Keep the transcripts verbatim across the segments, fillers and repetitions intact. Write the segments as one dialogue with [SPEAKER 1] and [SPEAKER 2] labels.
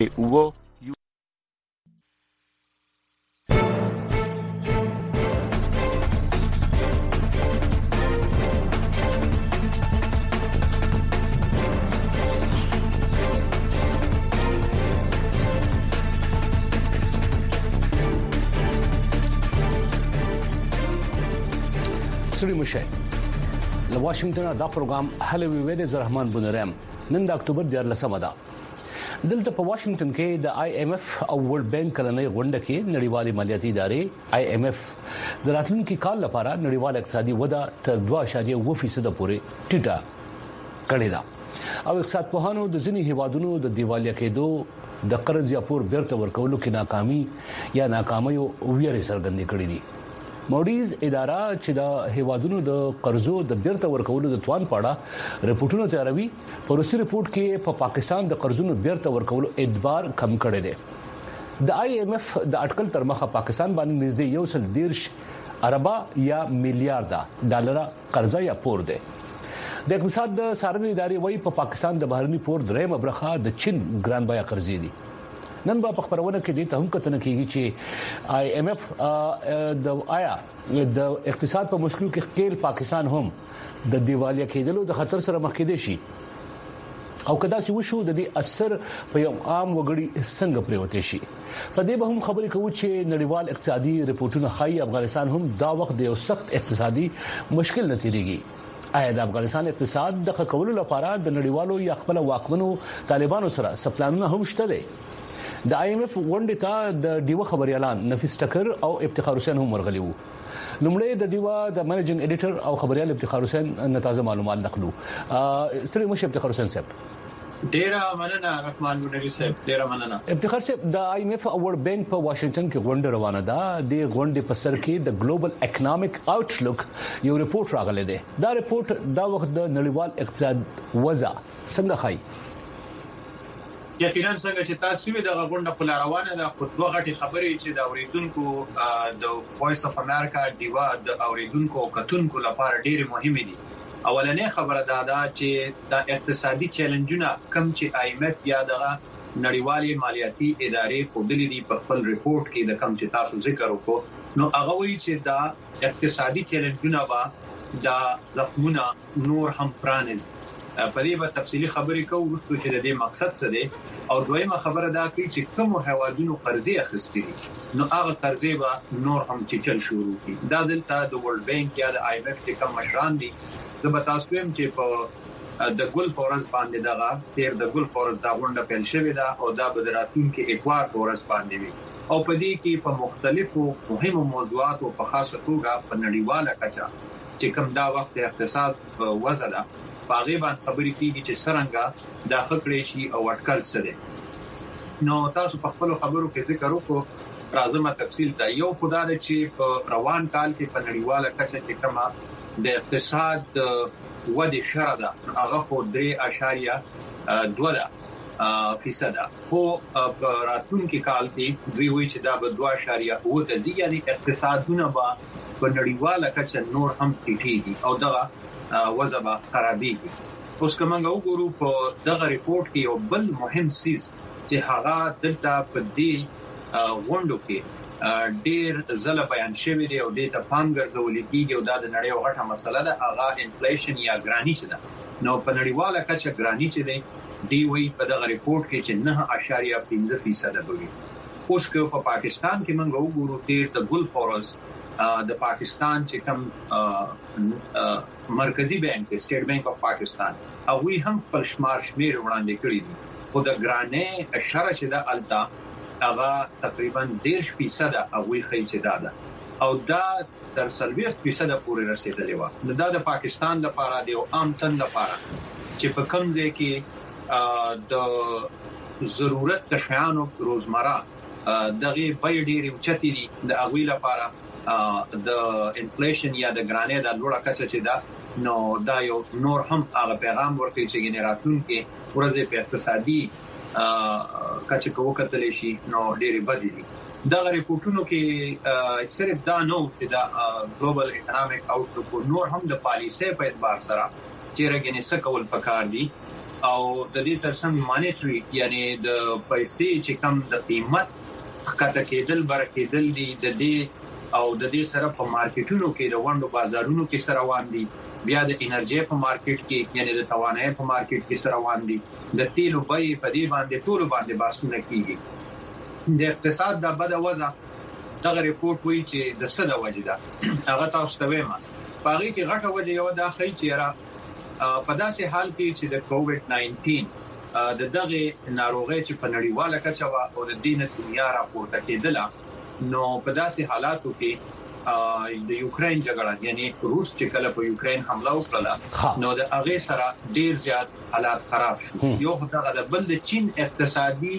[SPEAKER 1] Hugo
[SPEAKER 2] سړي مشه له واشنگټن دا پروګرام هلوي وید زرحمان بنرام نن د اکتوبر د لسمه ده دلته په واشنگټن کې د آی ایم ایف او ورلد بانک کلنۍ غونډه کې نړیوالې مالیاتي ادارې آی ایم ایف د راتلونکي کال لپاره نړیوال اقتصادي وده تر دوه اعشاریه اووه فیصد پورې ټیټه کړې ده او اقتصاد پوهانو د ځینې هیوادونو د دیوالیا کېدو د قرض یا پور بیرته ورکولو کې ناکامي یا ناکامۍ او ویرې څرګندې کړې دي موډیز اداره چې د هیوادونو د قرضو د بیرته ورکولو د توان پاړه رپورټونه تیاروي پروسي رپورت کې په پا پاکستان د قرضونو بیرته ورکولو اعتبار کم کړی دی د آی ایم ایف د اټکل تر مخه پاکستان باندې نږدې یو سل دیرش اربا یا میلیارډ ډالر قرضه یا پور دی د اقتصاد د سارنې ادارې وایي په پا پاکستان د بهرني پور درېمه برخه د چین ګران بیا قرضې دي نن په خبرونه کې دي ته هم کتنه کیږي چې آی ایم ایف د آیا د اقتصاد په مشکل کې خپل پاکستان هم د دیوالیا کېدلو د خطر سره مخ کېدي شي او کدا چې وشو د دې اثر په یو عام وګړي څنګه پریوته شي په دې به هم خبرې کوو چې نړیوال اقتصادي رپورټونه خای افغانستان هم دا وخت د یو سخت اقتصادي مشکل نه تیریږي آیا د افغانستان اقتصاد د کولو لپاره د نړیوالو یا خپل واکمنو طالبانو سره سپلانونه هم شته دي د آی ایم ایف غونډې ته د ډیو خبري اعلان نفیس ټکر او افتخار حسین هم ورغلي وو لومړی د ډیو د منیجینګ ایډیټر او خبريال افتخار حسین نتازه معلومات نقلو سره مشه افتخار حسین صاحب
[SPEAKER 3] ډیره مننه رحمان ګونری صاحب ډیره مننه
[SPEAKER 2] افتخار صاحب د آی ایم ایف او ورلد بانک په واشنگټن کې غونډه روانه ده د غونډې په سر کې د ګلوبل اکونومیک آوټلوک یو ریپورت راغلی دی دا ریپورت دا وخت د نړیوال اقتصاد وضع څنګه ښيي
[SPEAKER 3] یقینا څنګه چې تاسو وی د غونډه په روانه ده خو دوه غټي خبرې چې د اوریدونکو د وایس اف امریکا دیوا د اوریدونکو کتونکو لپاره ډېر مهمه دي اولنې خبره دا ده چې د اقتصادي چیلنجونه کم چې آی ایم ایف یا د نړیوالې مالیاتي ادارې په دلی دی په خپل ریپورت کې د کم چې تاسو ذکر وکړو نو هغه وایي چې دا اقتصادي چیلنجونه با د زخمونه نور هم پرانیز په دې په تفصیلی خبرې کوو ورسته چې د دې مقصد څه دی او دویمه خبره دا کوي چې کوم هوادونو قرضې اخیستي نو هغه قرضې به نور هم چل شروع کی دا دلته د ورلد بانک یا د آی ایم ایف چې کوم مشران دي د بتاسو هم چې په د ګل فورس باندې دغه تیر د ګل فورس دا غونډه پیل شوې ده او دا به راتلونکي اکوار فورس باندې وي او په دې کې په مختلفو مهمو موضوعاتو په خاصه توګه په نړیواله کچه چې کوم دا وخت اقتصاد وضع ده باغې باندې خبرې کیږي چې څنګه د خکړې شي او اٹکل سره نو تاسو په خپل خبرو کې ذکر وکړو راځم تفصیل ته یو خدای چې په روان کال کې په نړیواله کچه کې کما د اقتصاد ودې شرده هغه خو درې اعشاریه دوه فیصد خو په راتلونکي کال کې دوی وایي چې دا به دوه اعشاریه اووه د یعنی اقتصادونه به په نړیواله کچه نور هم ټیټېږي او دا وضع خرابېږي اوس کومه وګورو په دغه ریپورت کې یو بل مهم سیز چې هغه دلته په دې غونډو کې ډېر زله بیان شوی دی او د پام ګرځول کېږي او دا د نړۍ یو غټه مسله ده هغه انفلیشن یا ګرانی چې ده نو په نړیواله کچه ګرانی چې دی دی وی په دغه ریپورت کې چې نه اعشاریه پنځه فیصد دی اوس که په پاکستان کې موږ وګورو چې د ګل فورس د پاکستان چې کوم مرکزی بانک سټیټ بانک اف پاکستان او وی هم خپل شمار شمیر وړاندې کړی دي خو د ګرانې اشاره چې د التا هغه تقریبا ډېر فیصد او وی خې چې دا ده او دا تر څلوېښت فیصد پورې رسیدلی و دا د پاکستان لپاره د عام تن لپاره چې په کوم ځای کې د ضرورت د شیانو روزمره دغه بې ډېر اوچتي دي د اغوی لپاره د انفلیشن یا د ګرانې د لوړه کچه چې دا نو دا یو نور هم هغه پیغام ورکوي چې جنراتون کې ورځې په اقتصادي کچه کو کتل شي نو ډېری بدی دي دا ریپورتونو کې صرف دا نو چې دا ګلوبل اکونومیک آوټلوک نور هم د پالیسي په اعتبار سره چې رګنې څه کول پکار دي او د دې ترڅنګ مانیټری یعنی د پیسې چې کم د قیمت کته کېدل برکېدل دي د دې او د دې سره په مارکیټونو کې د وندو بازارونو کې سره روان دي بیا د انرژي په مارکیټ کې یعنی د توانایي په مارکیټ کې سره روان دي د تیلو بیې په دې باندې ټول باندې باسونه کیږي د اقتصاد د بده وضع دغه ریپورت وایي چې د څه د وجې ده هغه تاسو ته وایم باغی کې غټه وجه یو د اخی چیرې په داسې حال کې چې د کووډ ناینټین د دغه ناروغي چې په نړیواله کچه او د دینه دنیا راپورته کېدله نو په داسې حالاتو کې د یوکرين جګړه یعنی روس چې کله په یوکرين حمله وکړه نو د هغه سره ډیر زیات حالات خراب شو یو دغه د بل د چین اقتصادي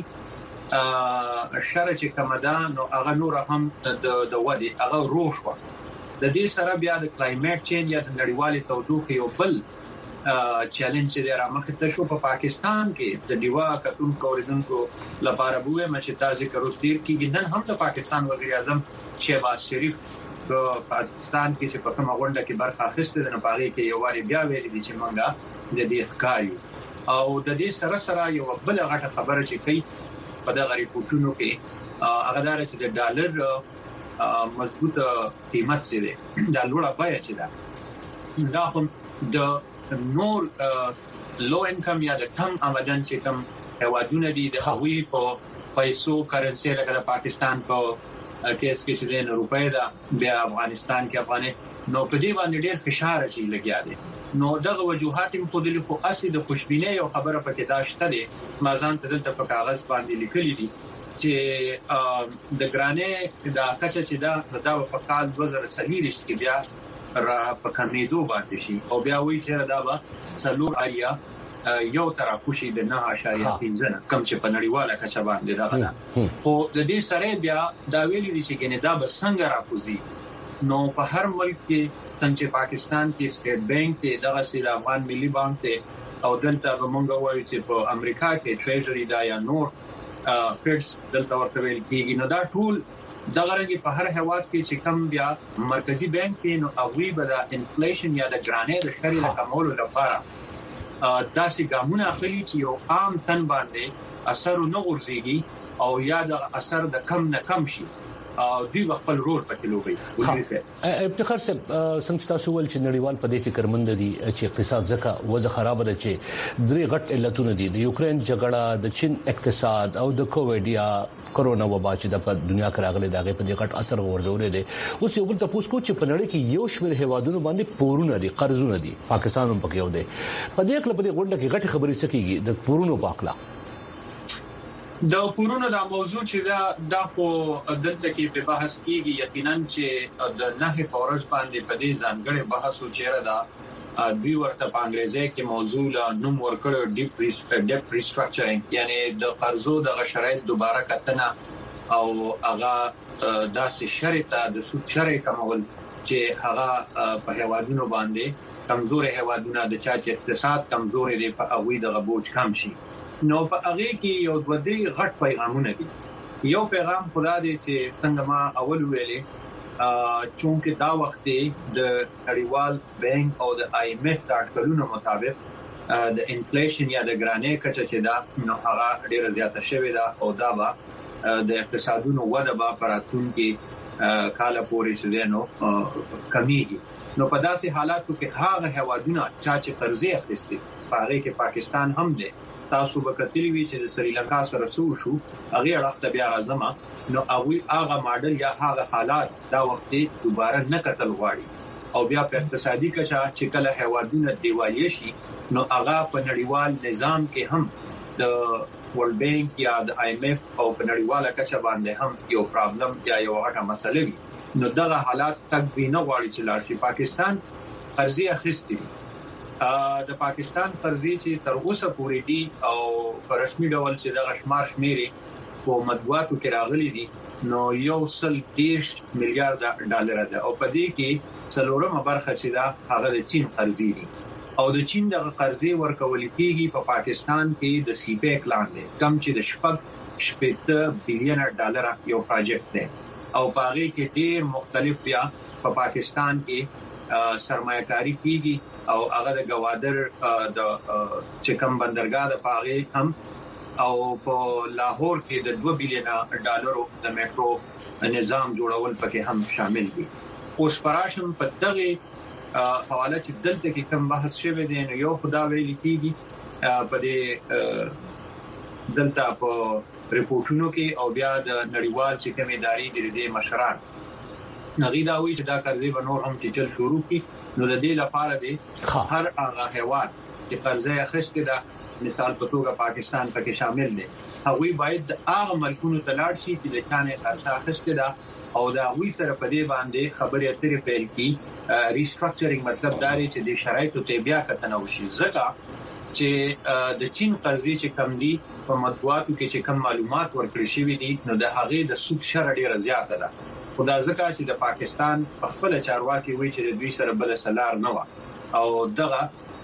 [SPEAKER 3] شر چې کومدان او هغه نور هم د ودی هغه روش و د دې سره بیا د کلایمټ چینج یا د نړیوالې تودوخې یو بل چیلنج چې رامخ ته شو په پاکستان کې د دیوا کتون کوریدونکو لپاره بوې مچ تاسو کروستیر کې نن هم د پاکستان وزیر اعظم شهباز شریف په پاکستان کې چې په کومه غونډه کې برخه اخیسته د نپاغي کې یو واری بیا ویل دي چې مونږه د دې ښکاری او د دې سره سره یو بل غټه خبره چې کوي په دغه ریپورتونو کې هغه دار چې د ډالر مضبوطه قیمت سره د لوړه بیه چې ده دا هم د نور لو انکم یا د کم آمدن چې کم هوادونه دي د هوی په پیسو کرنسي لکه د پاکستان په کیس کې چې د روپۍ دا بیا افغانستان کې افغاني نو په دې باندې ډېر فشار شي لګیا دي نو دغه وجوهات هم خود له خو اصلي د خوشبینۍ او خبره پکې داشته دي مازان ته دلته په کاغذ باندې لیکلي دي چې د ګرانې د کچه چې دا د په کال دوه زره څلور کې بیا را په کمیدو باندې شي او بیا وایي چې دا به څلور آریا یو طرف خوشي د نه اشاریه پنځه کم چې په نړیواله کچه باندې دا غلا او د دې سره بیا دا ویلي دي چې ګنې دا به څنګه راکوزي نو په هر ملک کې څنګه پاکستان کې سټیټ بانک کې دغه سي د افغان ملي بانک ته او دلته موږ وایو چې په امریکا کې ټریجري دا یا نور فیډز دلته ورته ویل کېږي نو دا ټول دغه رنګ په هر هواد کې چې کم بیا مرکزی بانک کې نو اوی به د انفلیشن یا د ګرانې د شری د کمولو لپاره داسې ګامونه اخلي چې یو عام تن باندې اثر نه ورزيږي او یا د اثر د کم نه کم شي او دوی خپل رول پکې لوبي ولې
[SPEAKER 2] ابتخار صاحب څنګه تاسو ول چې نړیوال په دې فکر مند دي چې اقتصاد ځکه وضع خراب ده چې درې غټ علتونه دي د یوکرين جګړه د چین اقتصاد او د کووډ یا کرونا وبا چې د دنیا کې راغلي دغه په دې غټ اثر ورزولې دي اوس یو بل تاسو کو چې په نړۍ کې یو شمېر هوادونو باندې پورونه دي قرضونه دي پاکستان هم پکې یو دی په دې کې په دې غونډه کې غټ خبرې سکیږي د پورونو باکلا
[SPEAKER 3] د پورونو د موضوع چې دا د خو دلته کې په بحث کېږي یقینا چې د نه فورز باندې په دې ځانګړي بحث او چیرې دا دوی ورته په انګریزي کې موضوع لا نوم ورکړو ډیپ ډیپ ریسټرکچرینګ یعنی د قرضو د شرایط دوباره کتنه او هغه داسې شرط د سود شرایط کمول چې هغه په هوادونو باندې کمزوري هوادونه د چا چې اقتصاد کمزوري دي په هغه د غبوج کم شي نو په هغه کې یو د دې غټ پیغامونه دي یو پیغام خدا دې چې څنګه ما اول ویلې چونکه دا وخت د نړیوال بانک او د آی ایم ایف د اټکلونو مطابق د انفلیشن یا د ګرانې کچه چې دا نو هغه ډیره زیاته شوې ده او دا به د اقتصادونو وده به پراتون کې کاله پورې شوه نو کمیږي نو په داسې حالاتو کې هغه هوادونه چې قرضې اخیستي هغه کې پاکستان هم دی تاسو به کتلی وی چې د سریلانکا سره سو شو هغه اړخ بیا راځم نو هغه هغه ماډل یا هغه حالات دا وخت دوباره نه کتل غواړي او بیا په اقتصادي کچا چې کله هوادونه دیوالي شي نو هغه په نړیوال نظام کې هم د ورلد بانک یا د آی ایم ایف او په نړیواله کچا باندې هم یو پرابلم یا یو غټه مسله وي نو دغه حالات تک به نه غواړي چې لارشي پاکستان قرضې اخیستي د پاکستان قرضې چې تر اوسه پورې دي او په رسمي ډول چې د غشمار شمیرې په مطبوعاتو کې راغلي دي نو یو سل دیش میلیارډ ډالر ده او په دې کې څلورمه برخه چې دا هغه د چین قرضې دي او د چین د قرضې ورکول کېږي په پاکستان کې د سی پیک لاندې کم چې د شپږ شپږ بلین ډالر یو پروجیکټ دی او په هغه کې ډېر مختلف بیا په پاکستان کې سرمایه‌کاري کیږي او هغه د گوادر د چکم بندرګاه د پاغي هم او په لاهور کې د دوه بلین ډالرو د میټرو نظام جوړول پکې هم شامل دي. اوس پراشم په دغه حواله چې دلته کې کوم بحث شوی دی نو یو خدا ویل کیږي په دې دلته په ریپورتونو کې او بیا د نړیوال چې کوم ادارې د دې مشران نغی دا وی چې دا قرضې به نور هم چې چل شروع کی نو د دې لپاره دی هر هغه هیواد چې قرضې اخیستي دا مثال په توګه پاکستان پکې شامل دی هغوی باید هغه ملکونو ته لاړ شي چې د کانې قرضه اخیستي دا او دا وی سره په دې باندې خبرې اترې پیل کی ریسټرکچرینګ مطلب دا دی چې د شرایطو ته بیا کتنه وشي ځکه چې د چین قرضې چې کم دي په مطبوعاتو کې چې کم معلومات ورکړي شوی دي نو د هغه د سود شر ډیره زیاته ده خدا ځکه چې د پاکستان په خپل چارواکي وی چې د دوی سره بل سلار نه و او دغه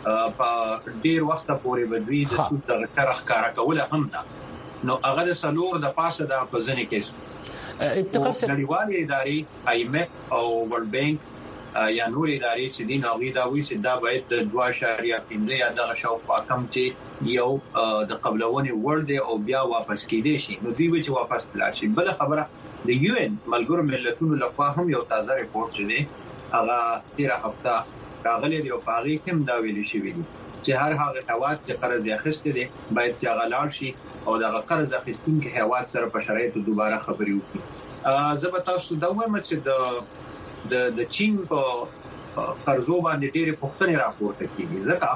[SPEAKER 3] په ډیر وخت پورې بدوی د سود د طرح کار کوله هم ده نو هغه د سلور د پاسه د پزنه کې ابتکار سره نړیوالې ادارې آی ایم ایف او ورلد بانک یا نور ادارې چې دین او دا وی چې دا باید د دوه اشاریه پنځه یا د شاوخوا کم چې یو د قبلونی ورلد او بیا واپس کېدې شي نو دوی وی چې واپس تلل شي بل خبره د یو ان ملګرو ملتونو لخوا هم یو تازه ریپورت جوړ هغه تیره هفته راغلی دی او پاغي کوم دا ویل شي ویلي چې هر هغه هواد چې قرض اخیسته دي باید چې غلاړ شي او د قرض اخیستونکو هواد سره په شرایطو دوباره خبري وکړي زه به تاسو دا وایم چې د د د چین په قرضو باندې ډېری پوښتنې راپورته کیږي ځکه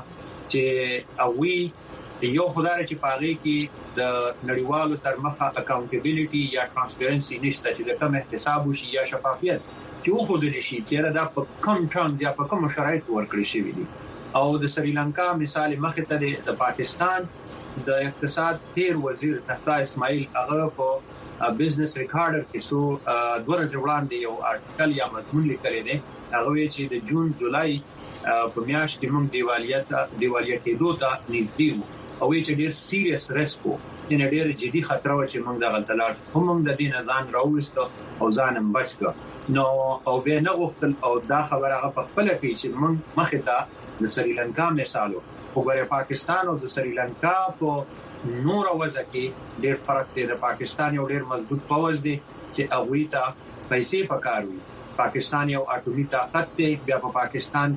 [SPEAKER 3] چې اوی یو خدای چې پاغي کې د نړیوالو تر مخه اکاونټیبিলিټي یا ترانسپیرنسي نشته چې د کوم احتساب وشي یا شفافیت چې خو د لشي چې دا په کم ټرم یا په کوم شرایط ورکړي شي دي او د سریلانکا مثال مخه ته د پاکستان د اقتصاد تیر وزیر تحتا اسماعیل هغه په بزنس ریکارډر کې سو دوه ورځې وړاندې یو آرټیکل یا مضمون لیکلی دی هغه چې د جون جولای په میاشت کې موږ دیوالیت دیوالیت دوه ته نږدې وو او چې ډیر سیریس ریسک وو ان ډیر جدي خطر و چې موږ د غلطلار هم د دې ځان راوست او ځانم بچ کړ نو او به نه غوښتل او دا خبره هغه په خپل کې چې موږ مخه ته د سریلانکا مثالو وګوره پاکستان او د سریلانکا په نور وځه کې ډېر فرق دی د پاکستان یو ډېر مضبوط پوز دی چې هغه ته پیسې پکاروي پاکستان یو اټومي طاقت دی بیا په پاکستان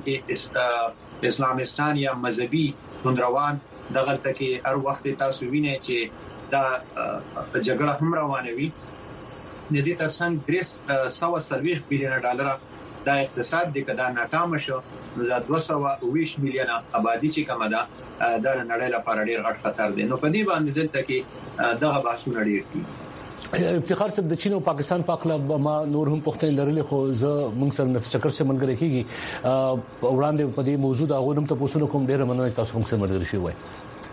[SPEAKER 3] کې اسلامستان یا مذهبي توندروان دغه تکي هر وخت تاسو وینئ چې دا جګړه هم روانه وي د دې ترڅنګ درې سوه سلويخ بلین ډالر دا اقتصاد د کدا ناکام شو نو دا دوه سوه اوویشت میلیونه آبادی چې کومه ده دا نړۍ لپاره ډیر غټ خطر دی نو په دې باندې دلته کې دغه باسونه ډیر دي
[SPEAKER 2] افتخار صاحب د چین او پاکستان په اړه ما نور هم پوښتنه لرلې خو زه موږ سره نفس چکر سره منګل کیږي وړاندې په دې موضوع دا غوډم ته پوښتنه کوم ډیر مننه تاسو موږ سره مرګ شي وای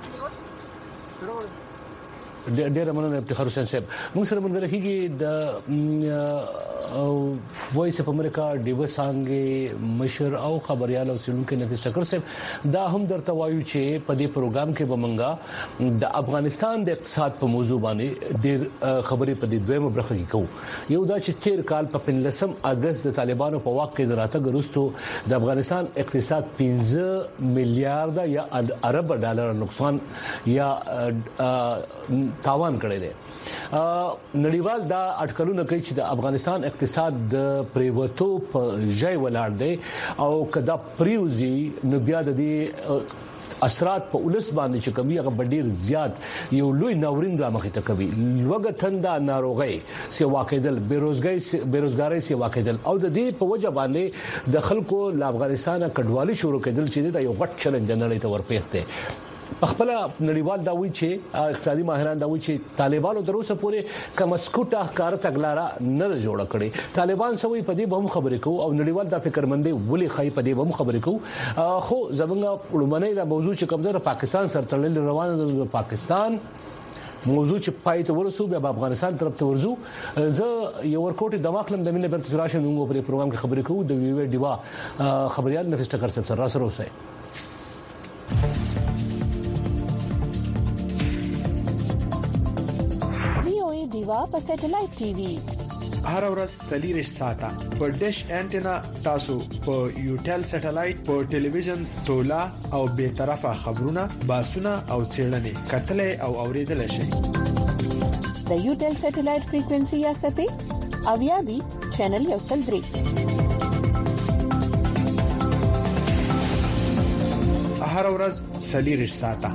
[SPEAKER 2] ډېر مننه افتخار حسین صاحب موږ سره منګل کیږي د وایس اف امریکا ډیو سانګي مشر او خبريال او سلوکي نفس چکر صاحب دا هم درته وایو چې په دې پروګرام کې بمنګا د افغانستان د اقتصاد په موضوع باندې ډېر خبرې په دې دویمه برخه کې کوو یو دا چې تیر کال په پنځم اگست د طالبانو په واک کې دراتګ وروسته د افغانستان اقتصاد پنځه میلیارډ یا ارب ډالر نقصان یا تاوان کړی دی نړیوال دا اټکلونه کوي چې د افغانستان اقتصاد د پریوتو په ځای ولاړ دی او کدا پریوزي نو بیا د دې اثرات په ولس باندې چې کوي هغه ډیر زیات یو لوی ناورین را مخې ته کوي لوګه تنده ناروغي سی واقعدل بیروزګۍ بیروزګاری سی واقعدل او د دې په وجه باندې د خلکو ل افغانستان کډوالي شروع کېدل چې دا یو غټ چیلنج نړۍ ته ورپېخته خپل نړیوال دا وی چې اقتصادي ماهران دا وی چې طالبانو دروسه پورې کمسکوټه ښکار تګلارا نه جوړ کړي طالبان سوي په دې به هم خبرې کوي او نړیوال دا فکرمندي ولي خای په دې به هم خبرې کوي خو زمونږ وړمنۍ دا موضوع چې کوم د پاکستان سره تړلې روانه د پاکستان موضوع چې پای ته ورسو بیا افغانستان طرف ته ورزو زه یو ورکوټي د مخلم د مینه برته راشم موږ په پروګرام کې خبرې کوو د وی وی ډیوا خبريال نفس ټکر سره سره اوسه
[SPEAKER 1] دیوا په سټلایټ ټي وي هر ورځ سلیریش ساته په ډیش انټینا تاسو په یوټل سټلایټ په ټلویزیون تولا او به طرفه خبرونه باسونه او چیرنې کتلې او اوریدل شي
[SPEAKER 4] د یوټل سټلایټ فریکوئنسي یا سپې او یا بي چینل یو سل درې
[SPEAKER 1] هر ورځ سلیریش ساته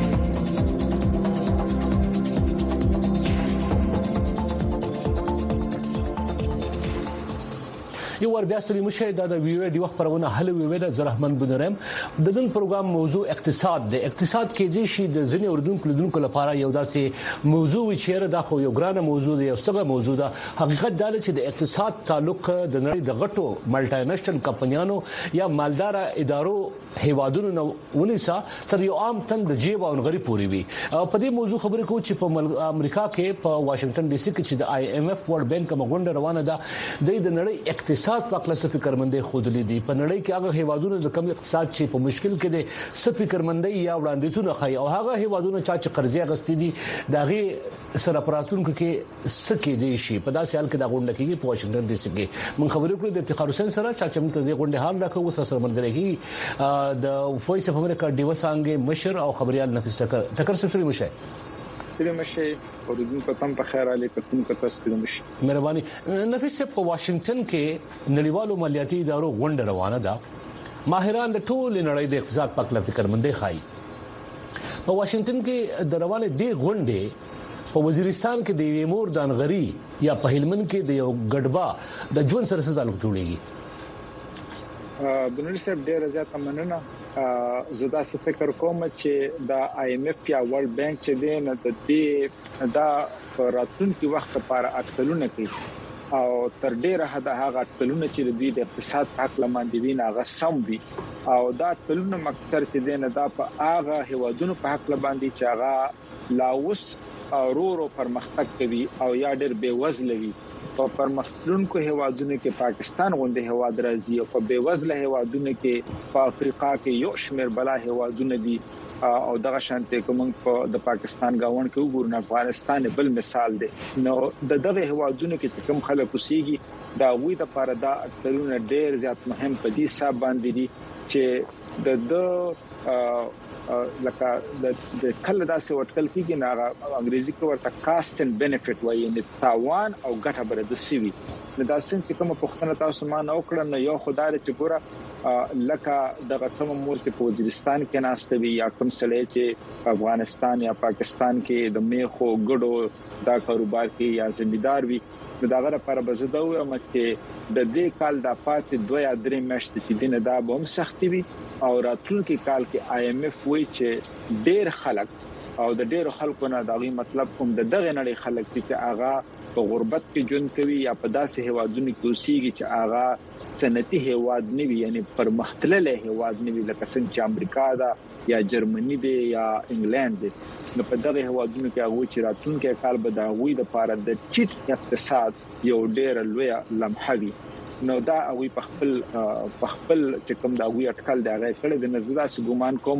[SPEAKER 2] یو ور بیا ستړي مشه د ویو دی وخت پرونه حل ویو د زرحمن بنرم د دن پروګرام موضوع اقتصاد د اقتصاد کې د شي د ځنې اردوونکو لدونکو لپاره یو داسې موضوع چیرې د خو یو ګرانه موضوع دی یو څنګه موضوع ده حقیقت دا چې د اقتصاد تعلق د نړۍ د غټو ملټي نېشنل کمپنیانو یا مالدار ادارو هیوادونو نو ونیسا تر یو عام تن د جیب او غریب پوري وي په دې موضوع خبرې کوو چې په امریکا کې په واشنگټن ډي سي کې چې د آی ایم اف ورلد بانک مغونډه روانه ده د نړۍ اقتصاد اقتصاد په کله فکرمندۍ خودلې دي په نړۍ کې هغه هیوادونو د کم اقتصاد چې په مشکل کې دي سفکرمندۍ یا وړاندیزونه خي او هغه هیوادونو چې قرضې غستې دي دغه سره پراتونکو کې سکه دي شي په داسې حال کې دا غونډه کېږي په واشنگټن ډي سي کې من خبرې کړې د افتخار حسین سره چې موږ ته د غونډه حال راکوو سره مندري د وایس اف امریکا دیوسانګ مشر او خبريال نفیس ټکر ټکر سفري مشه
[SPEAKER 5] ستړي مشه اوردونکو تم په خیر علي کتون کته ستړي مشه
[SPEAKER 2] مهرباني نفیس په واشنگټن کې نړیوالو مالیاتي ادارو غونډه روانه ده ماهران د ټول نړۍ د اقتصاد په اړه فکرمندۍ خای په واشنگټن کې د روانه دی غونډه په وزیرستان کې د ویمور دانغري یا په هلمند کې د یو ګډبا د ژوند سره تعلق جوړیږي
[SPEAKER 5] بنور صاحب ډیر زیات مننه زدا څه فکر کوم چې د آی ایم اف یا ورلد بانک چې دین د دې دا راتلونکي وخت لپاره اټکلونه کوي او تر ډیره حد هغه اټکلونه چې د دې اقتصاد په اړه باندې ویني هغه سم دي او دا اټکلونه مکتر چې دین دا په هغه هیوادونو په اړه باندې چې هغه لاوس اورورو پرمختګ کوي او یا ډیر بیوزله وي په پرمختلونکو هیوادونو کې پاکستان غونډه هیواد راځي او په بیوزله هیوادونو کې په افریقا کې یو شمېر بلا هیوادونه دي او دغه شانته کوم په د پاکستان گاوند کې وګورن افغانستان بل مثال دی نو د دغه هیوادونو کې کوم خلک اوسېږي دا وې د لپاره دا اکثرونه ډېر زیات مهم په دې حساب باندې دي چې د د لکه د کله داسې وټکل کېږي نه انګریزي کې ورته کاست اند بینیفټ وایي نه تاوان او ګټه بر د سیوی نو دا څنګه کوم پښتنه تاسو ما نو کړن یو خدای چې ګوره لکه دغه کوم مور کې په وزیرستان کې ناشته وي یا کوم سړی چې افغانستان یا پاکستان کې د میخو ګډو دا کاروبار کې یا زمیندار وي دغه لپاره بزده و ام چې د دې کال د پاتې دوه یا درې میاشتې چې دینه دا به هم سختي وي او راتلونکي کال کې آی ایم اف وایي چې ډېر خلک او د ډېر خلکو نه دا غي مطلب کوم د دغه نړۍ خلک چې هغه په غربت کې ژوند کوي یا په داسې هوادونو کې اوسېږي چې هغه صنعتي هواد نه وي یعنی پرمختللې هواد نه وي لکه څنګه چې امریکا دا یا جرمني دی یا انګلند دی نو په دغه هوادونو کې هغه چې راتلونکي کال به دا غوي د لپاره د چټ اقتصاد یو ډېر لوی لمحه وي نو دا اوی په خپل په خپل چې کوم دا وی اټکل دا غي کړي د نزدا سګومان کوم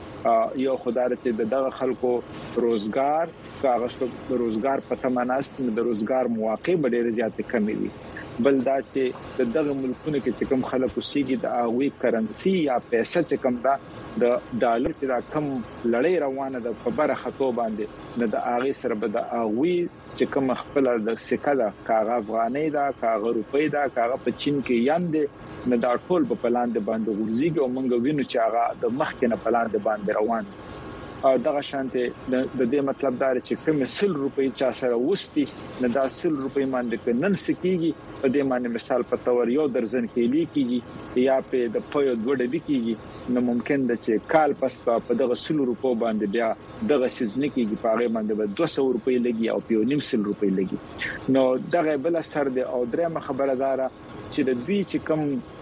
[SPEAKER 5] چې یو خدای ته دغه خلکو روزګار کاغذ روزګار پته مناست د روزګار مواقع ډېر زیات کمی وي بل دا چې دغه ملکونو کې کوم خلک اوسېږي د اوی کرنسي یا پیسې چې کوم دا د ډالر چې دا کم لړۍ روانه ده په بره خطو باندې نه د اغه سره به د اوی چې کوم خپل د سکه دا کاغه افغاني دا کاغه روپۍ دا کاغه په چین کې یاندې نه دا ټول په پلان د باندې ورزيږي او موږ وینو چې هغه د مخکنه پلان د باندې روان او دغه شانته د دې مطلب دا چې کوم سل روپۍ چا سره وستي نه دا سل روپۍ باندې نن سکیږي په دې باندې مثال په تور یو درزن کې لیکيږي یا په د پویو دوړې لیکيږي نو ممکن ده چې کال پس په دغه سل روپو باندې بیا دغه سيزنه کېږي په هغه باندې به دوه سوه روپۍ لګي او په نیم سل روپۍ لګي نو دغه بل سر دی او درېمه خبردار چې د دوی چې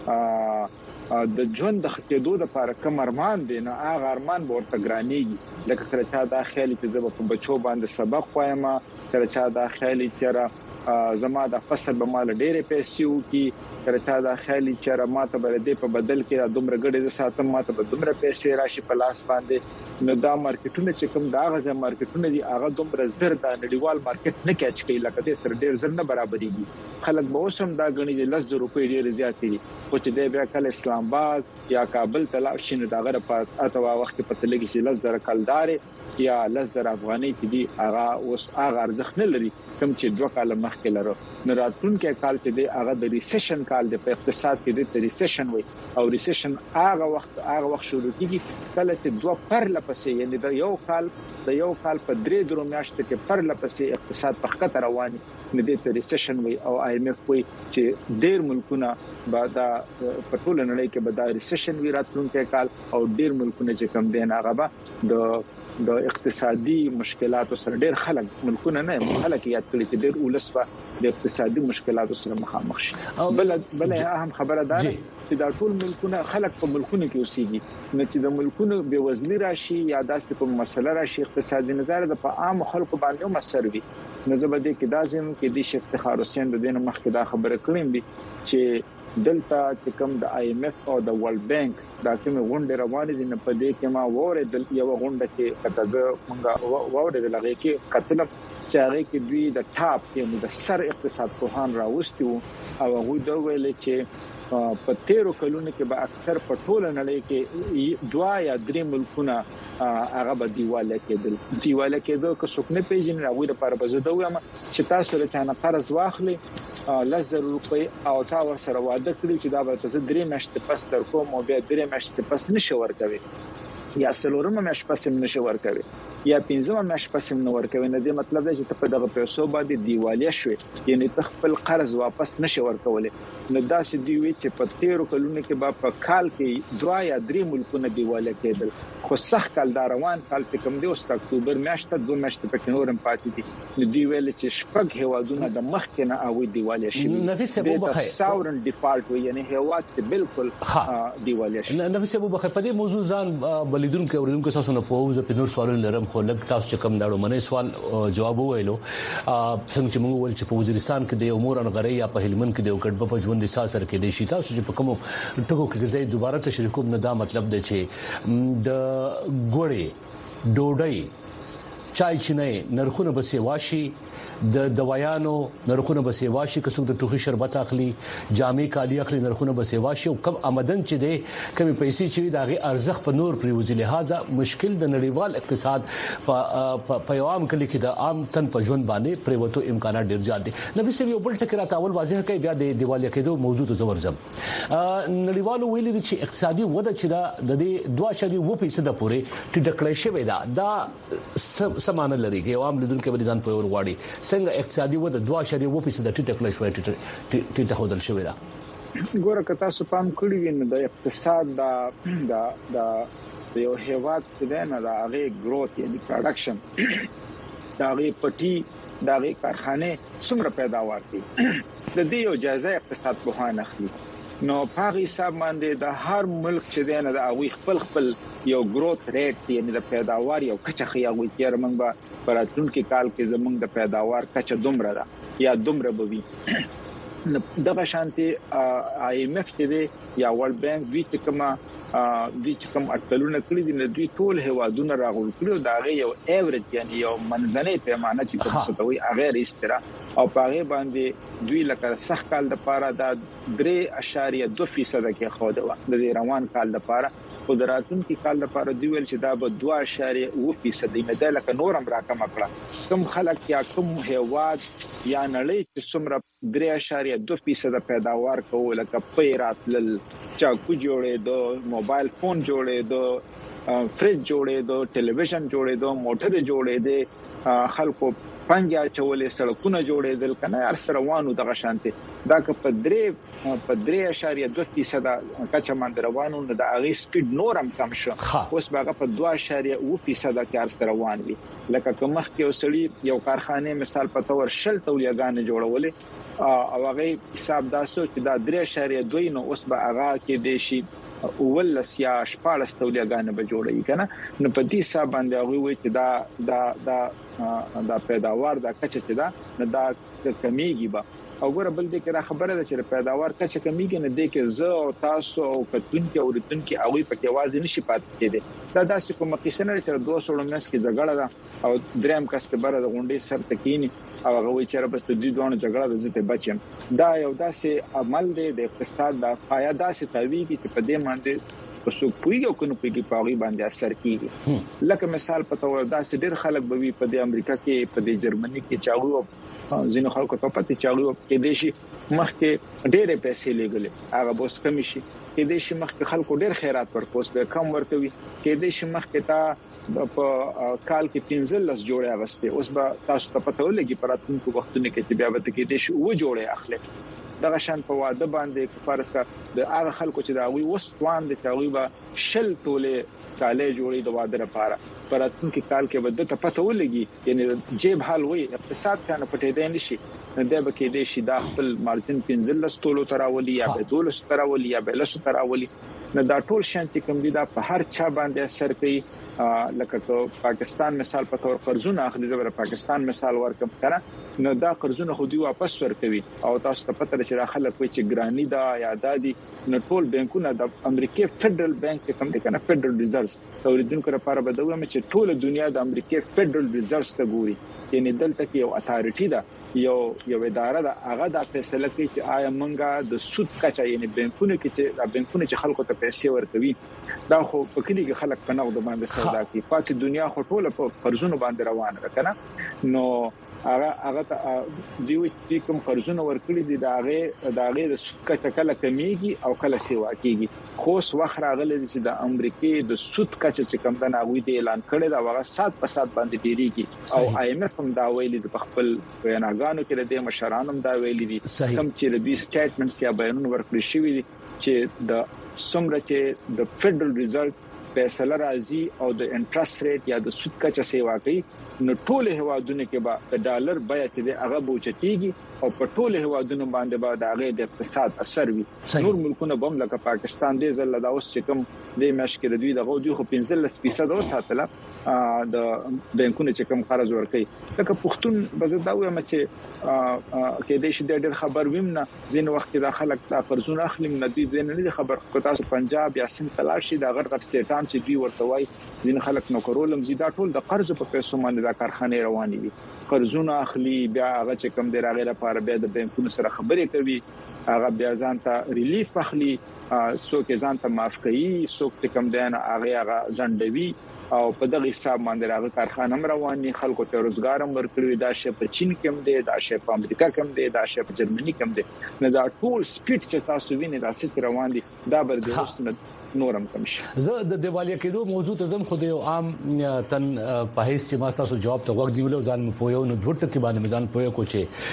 [SPEAKER 5] کوم د ژوند د خېدو د لپاره کوم ارمان دي نو هغه ارمان به ورته ګرانېږي لکه کله چې دا خیالي چې زه په بچو باندې سبق وایم کله چې دا خیالي چې زما د فصل به مال ډېرې پیسې وکي کله چې دا خیالي چې ما ته بل دې په بدل کې دومره ګډې د ساتم ما ته به دومره پیسې راشي په لاس باندې نو دا مارکیټونه چې کوم دا غزه مارکیټونه دي هغه دومره زر د نړیوال مارکیټ نه کېچ کوي لکه د سر ډیر زر نه برابرېږي خلک به اوسم دا غني د لس روپۍ ډیر زیات دي او چې د بیا کله اسلام آباد یا کابل ته لاړ شي نو دا غره په اتوا وخت په تلګي چې لس زر کلدار یا لس زر افغاني چې دي هغه اوس هغه ارزښت نه لري کوم چې دوه کال مخکې لرو نو راتلونکي کال کې دی هغه د ریسیشن کال دی په اقتصاد کې د ریسیشن وي او ریسیشن هغه وخت هغه وخت شروع کیږي کله چې دوه پر لپسې یعنی د یو کال د یو کال په درې درو میاشتو کې پر لپسې اقتصاد په خطر رواني نه دی ته ریسیشن وي او آی ایم اف وي چې ډیر ملکونه بعد په ټول نړۍ کې به دا ریسیشن وی راتلونکي کال او ډیر ملکونه چې کم دین هغه به د د اقتصادي مشکلاتو سره ډېر خلک ملکونه نه خلک یاد کړي چې ډېر ولسبه د اقتصادي مشکلاتو سره مخامخ شي بل بل اهم خبره ده چې دا ټول ملکونه خلک په ملکونو کې اوسېږي نو چې د ملکونو بے وزلي راشي یا داسې کوم مسله راشي اقتصادي نظر د په عام خلکو باندې مسر وي نو زبده کې دا زم کې د شیخ افتخار حسین د دین مخکې دا خبره کړم دي چې دلته چې کوم د آی ایم اف او د ورلد بانک دا کوم غونډه روانه دي نه په دې کې ما وره د یو غونډه کې کتهزه مونږه وره د لغې کې قتل چې هغه کې دوی د ټاپ یعنی د سر اقتصاد پوهان راوستي او هغه دا ویل چې په تیرو کلونو کې به اکثر په ټول نړۍ کې دوا یا درې ملکونه هغه به دیواله کېدل دیواله کېدل که څوک نه پیژني هغه لپاره به زه دا وایم چې تاسو له قرض واخلي لزر روپۍ او تا ورسره واده کړی چې دا به تاسو درې میاشتې پس در کوم او بیا درې میاشتې پس نشي ورکوي یا څلورمه میاشت پس نشي ورکوي یا پنځمه میاشت پس نه ورکوي نه دی مطلب دی چې په دغه پیسو باندې دیوالیه شوي یعنی خپل قرض واپس نشي ورکولای نو دا چې دی وی چې په تیرو کلونو کې با په کال کې دوا یا درې ملکونه دیوالیه کېدل خو سخت کال دا روان کال کې کوم دی اوس اکتوبر میاشت دوه میاشت په نورم پاتې دي نو دی ویل چې شپږ هوادونه د مخ کې نه اوی دیوالیه شي
[SPEAKER 2] نفیس ابو بخیر
[SPEAKER 5] ساورن ډیفالت وی یعنی هواد ته بالکل دیوالیه شي
[SPEAKER 2] نفیس ابو بخیر په دې موضوع ځان لیدونکو اوریدونکو تاسو نه پوهه په نور سوالونه لرم خو لږ تاسو چې کوم داړو منې سوال جواب وویلو څنګه چې موږ ول چې په وزیرستان کې د امور انغری یا په هلمند کې د وکړب په ژوند اساس سره کې د شي تاسو چې په کوم ټکو کې ځای دوباره تشریح کوم نه دا مطلب دی چې د ګوړې ډوډۍ چای چینه نرخونه به سیواشي د دوايانو نرخونه به سیواشي که څوک د ټوخي شربت اخلي جامع کالی اخلي نرخونه به سیواشي او کم آمدن چې دی کمی پیسې چې داغي ارزخ په نور پریوزي لہذا مشکل د نړیوال اقتصاد په یو عام کلی کې د عام تن په ژوند باندې پریوتو امکانات ډیر زیات دي نبی سوي یو بل ټکی راته اول واضح کوي بیا د دیوالیه کېدو موضوع ته زورځم نړیوالو ویلي چې اقتصادي وده چې د دې دوه شری و فیصد پورې ټډکړې شوې ده دا سمانه لري کې عوام لیدونکو بلدان په ور واړي څنګه اقتصادي وده دوه شری و فیصد ټټکړې شوې ټټه هودل شوې ده
[SPEAKER 5] ګوره که تاسو پام کړی وي نو د اقتصاد د د د یو هیواد چې نه د هغه گروث یعنی پروډکشن د هغه پټي د هغه کارخانه څومره پیداوار دي د دې یو جایزه اقتصاد په هغه اخلي نو په حساب باندې د هر ملک چې نه د هغه خپل خپل یو گروث ریټ یعنی د پیداوار یو کچه خیاوي چې موږ به پراتونکو کال کې زموږ د پیداوار کچه دومره ده یا دومره بوي دغه شانتي آی ایم اف چې یا ورلد بانک دوی چې کومه دوی چې کوم اټکلونه کړی دي دوی ټول هوادونه راغول کړو دا غي یو ایوریج یعنی یو منځنۍ پیمانه چې کوم څه دوی هغه ریسترا او پاره باندې دوی لکه سخت کال د پاره دا درې اشاریه دوه فیصد کې خو د روان کال د پاره قدرتون کې کال لپاره دی ویل چې دا به دوه اشاریه اوه فیصد نه ده لکه نورم راکم کړه کوم خلک یا کوم هواد یا نړۍ چې څومره درې اشاریه دوه فیصد پیداوار کوي لکه پیرات لل چاکو جوړې دو موبایل فون جوړې دو فریج جوړې دو ټلویزیون جوړې دو موټر جوړې دي خلکو پنځه چولې سړکونه جوړېدل کنه هر سره وانه دغه شانتي دا که په درې په درې اشاریه دوه فیصد کچه باندې روانو نه د اغه سپیډ نورم کم شو اوس هغه په دوه اشاریه اوه فیصد کې هر سره روان وي لکه کومه کې وسړي یو کارخانه مثال په تور شل تولیاګان جوړولې او هغه حساب داسو چې دا درې اشاریه دوه نو اوس به هغه کې دیشي ولس یا شپاړس تولیاګان به جوړي کنه نو په دې حساب باندې هغه وي چې دا دا دا دا پیداوار دا کچه چې دا دا کمیږي به او ګوره بل دې کې را خبره ده چې پیداوار کچه کمیږي نه دې کې زه او تاسو او کتونکو او رتونکو هغه پکې आवाज نشي پاتې کېدی دا داسې کوم قصه نه چې دوه سوه مېس کې جګړه ده او دریم کستبره د غونډې سر تکینی او هغه وی چې بس د دې دوه جګړه د زته بچم دا یو داسې عمل دی د اقتصاد د فایده سي تویږي چې په دې باندې پسو پویو کنو پیږي پاغي باندې اثر کیږي لکه مثال پته و دا چې ډېر خلک به په د امریکا کې په د جرمني کې چاغو ځینو خلکو ته پته چاغو کې دیشي مخکې ډېرې پیسې لګلې هغه بوس کم شي کې دیشي مخکې خلکو ډېر خیرات ورکوس به کم ورکوي کې دیشي مخکې تا په کال کې پنځلس جوړه اغسته اوس به تاسو ته پته ولګي پراتونکو وختونه کې چې بیا به کې دیشي و جوړه اخلي دغه شان په واده باندې فارس کا د هغه خلکو چې دا وی وستوان د تاوی به شل تولې کالې جوړې د واده لپاره پراتونکو کال کې بده ته پته ولګي یعنی جیب حال وي اقتصاد کنه پټې دی نشي د به کې دیشي د خپل مارجن پنځلس تولو تراولي یا به دولس تراولي یا به لس تراولي نه دا ټول شانتي کوم دي دا په هر چا باندې اثر کوي لکه پاکستان مثال په تور قرضونه اخلي زبر پاکستان مثال ورکم کړه نو دا قرضونه خو دی واپس ورکوي او تاسو ته پته چې راخله کوي چې ګرانی دا یا دادي نو ټول بانکونه د امریکای فدرال بانک کوم دي کنه فدرال ریزرቭ تولیدونکو لپاره بدوم چې ټول دنیا د امریکای فدرال ریزرቭ ته ګوري یعنی دلته کې یو اتارټی ده یو یو اداره ده هغه د فیصله کوي چې آیا مونږه د سود کچا یعنی بانکونه کې چې د بانکونه چې خلکو ته پیسې ورکوي دا خو په کلی کې خلک په نغد باندې سودا کوي پاتې دنیا خو ټول په قرضونو باندې روان ده کنه نو هغه هغه دیوي چې کوم قرضونه ورکړي دي دا هغه دا هغه د سود کچا کله کمیږي او کله سیوا کیږي خو وخت راغلی چې د امریکای د سود کچا چې کوم د ناوی دی اعلان کړی دا هغه سات په سات باندې ډیریږي او آی ایم ایف هم دا ویلي د خپل بیانګانو کې د مشرانو دا ویلي دي کوم چې د دې سټیټمنټس یا بیانونه ورکړي شوی دي چې د څومره چې د فدرال ریزرቭ فیصله راځي او د انټرست ریټ یا د سود کچا سیوا کوي نو ټول هوادونه کې به د ډالر بیا چې د هغه بوچتيږي او په ټول هوادونو باندې به د هغه د اقتصاد اثر وي نور ملکونه بم لکه پاکستان دې زل دا اوس چې کوم د مشکل دوی دغه دوی خو پنځلس فیصد او ساتله د بانکونو چې کوم قرض ورکړي لکه پښتون بزه دا وایم چې کې دې شي ډېر خبر ویم نه ځین وخت د خلک د قرضونه اخلي نه دي نه خبر کو تاسو پنجاب یا سند تلاشي دا غټ غټ سیټان چې دوی ورته وای ځین خلک نو کورولم زیاده ټول د قرض په پیسو باندې د کارخانه رواني دي قرضونه اخلي بیا هغه چې کوم دی راغی لپاره بیا د بانکونو سره خبرې کوي هغه بیا ځان ته ریلیف اخلي څوک ځان ته معاف کوي څوک کوم دی نه هغه هغه ځندوي او په دغه حساب باندې هغه کارخانه رواني خلکو ته روزګار هم ورکړي دا شی په چین کې هم دی دا شی په امریکا کې هم دی دا شی په جرمني کې هم دی نه دا ټول سپیډ چې تاسو وینئ دا سیس روان دي دا بر د اوسنه نورم کم شي
[SPEAKER 2] زه د دیوالیا کېدو موضوع ته زم خو د یو عام تن په هیڅ چې ما تاسو جواب ته وخت دیولو ځان مې پویو نو ډوټ کې باندې مزان پویو کو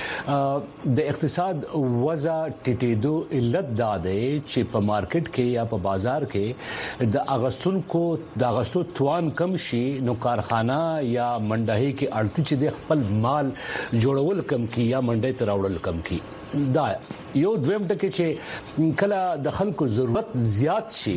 [SPEAKER 2] چې د اقتصاد وضع ټټېدو علت دا دی چې په مارکیټ کې یا په بازار کې د اغستون کو د اغستو توان کم شي نو کارخانه یا منډهي کې اړتیا چې د خپل مال جوړول کم کی یا منډي تراوړل کم کی دا یو دویم ټکی چې کله د خلکو ضرورت زیات شي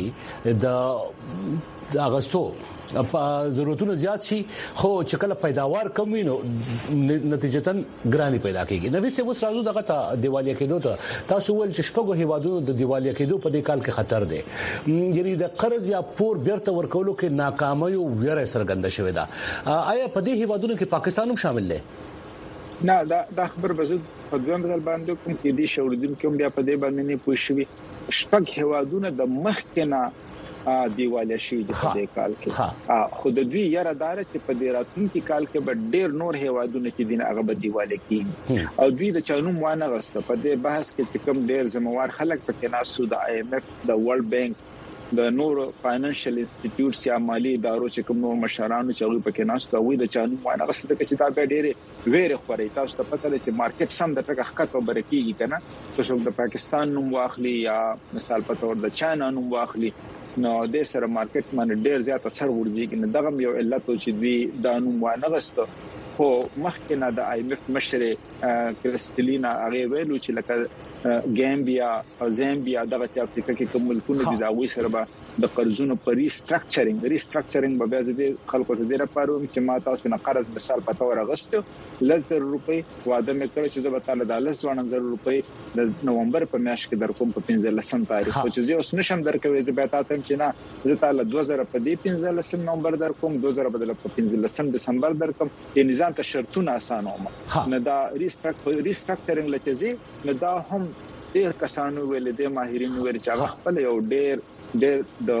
[SPEAKER 2] د اغستو ضرورتونه زیات شي خو چې کله پیداوار کم وي نو نتیجتا ګرانی پیدا کیږي نو وسه اوس راځو دغه ته دیوالیا کېدو ته تاسو ول چې شپږو هیوادونو د دیوالیا کېدو په دې کال کې خطر دی یعنی د قرض یا پور بیرته ورکولو کې ناکامي او ویره سرګند شوې ده آیا په دې هیوادونو کې پاکستان هم شامل دی
[SPEAKER 5] نه دا د خبر بزود په دویم ځل باندې کوم کې دي شوړدون کوم بیا په دې باندې نه پوښوي شپږ هوادونه د مخکنه دیواله شي د دې کال کې خود دوی یاره دار چې په دې راتلونکي کال کې به ډېر نور هوادونه چې دین هغه به دیواله کیږي او دوی د چانو وانه غسته په دې بحث کې کوم ډېر ذمہوار خلک پکې ناسو د آی ایم ایف د ورلد بانک د نور فاینانشل انسټیټیوټس یا مالی ادارو چې کوم نور مشرانو چې هغه پکې ناشته وي د چانو وانه غسته چې دا به ډېر ویره خوري تاسو ته پته ده چې مارکیټ سم د ټکه حقیقت وبرکیږي کنه چې د پاکستان نوم واخلي یا مثال په تور د چاینا نوم واخلي نو د سره مارکیټ باندې ډېر زیات اثر ورځي کنه دغه یو علت چې دوی د نوم وانه غسته خو مخکې نه د آی ایم اف مشر کریستلینا هغه ویلو چې لکه ګامبیا او زامبیا دغه افریقا کې کوم ملکونه دي دا وې سره به د قرضونو په ری سټراکچرینګ ری سټراکچرینګ به بیا د خلکو ته ډیره پاره چې ما تاسو نه قرض مثال پته ورغستو لزر روپۍ واده مې کړ چې زه به تعالی د لزر روپۍ د نومبر په میاشت کې در کوم په پنځلسم تاریخ چې زه اوس نشم درکوي زه به تاسو ته چې نه زه تعالی دوه زره په دې پنځلسم نومبر در کوم دوه زره بدل په پنځلسم دسمبر در کوم یې نظام ته شرطونه اسانه ومه نه دا ری سټراکچرینګ لته نه دا هم ډیر کسانو ویل دي ماهرین ویل چې هغه خپل یو ډیر ډېر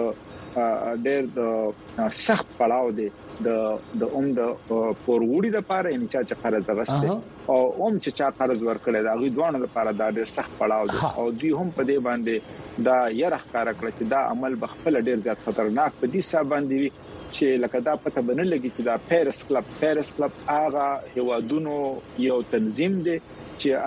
[SPEAKER 5] د ډېر د سخت پړاو دی د د اوم د پوروري د پاره ان چې قرض غسته او اوم چې چا قرض ورکړي دا غي دوه لپاره دا ډېر سخت پړاو دی او دوی هم په دې باندې دا يرخ کار کړی چې دا عمل بخپل ډېر زیات خطرناک په دې حساب باندې چې لکه دا پته بنه لګي چې دا پیرس کلب پیرس کلب هغه هوادونو یو تنظیم دی چې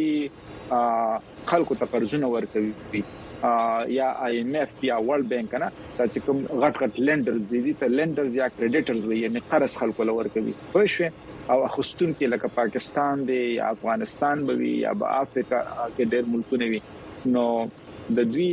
[SPEAKER 5] هغه خلکو ته قرضونه ورکوي یا آی ایم اف یا ورلد بانک نه چې کوم غټ غټ لندرز دي ته لندرز یا کریډیټرز وي یعنی قرض خلکو لور کوي خو شي او خصوصن کې لکه پاکستان دی یا افغانستان به وي یا به افریقا کې ډېر ملکونه وي نو د دوی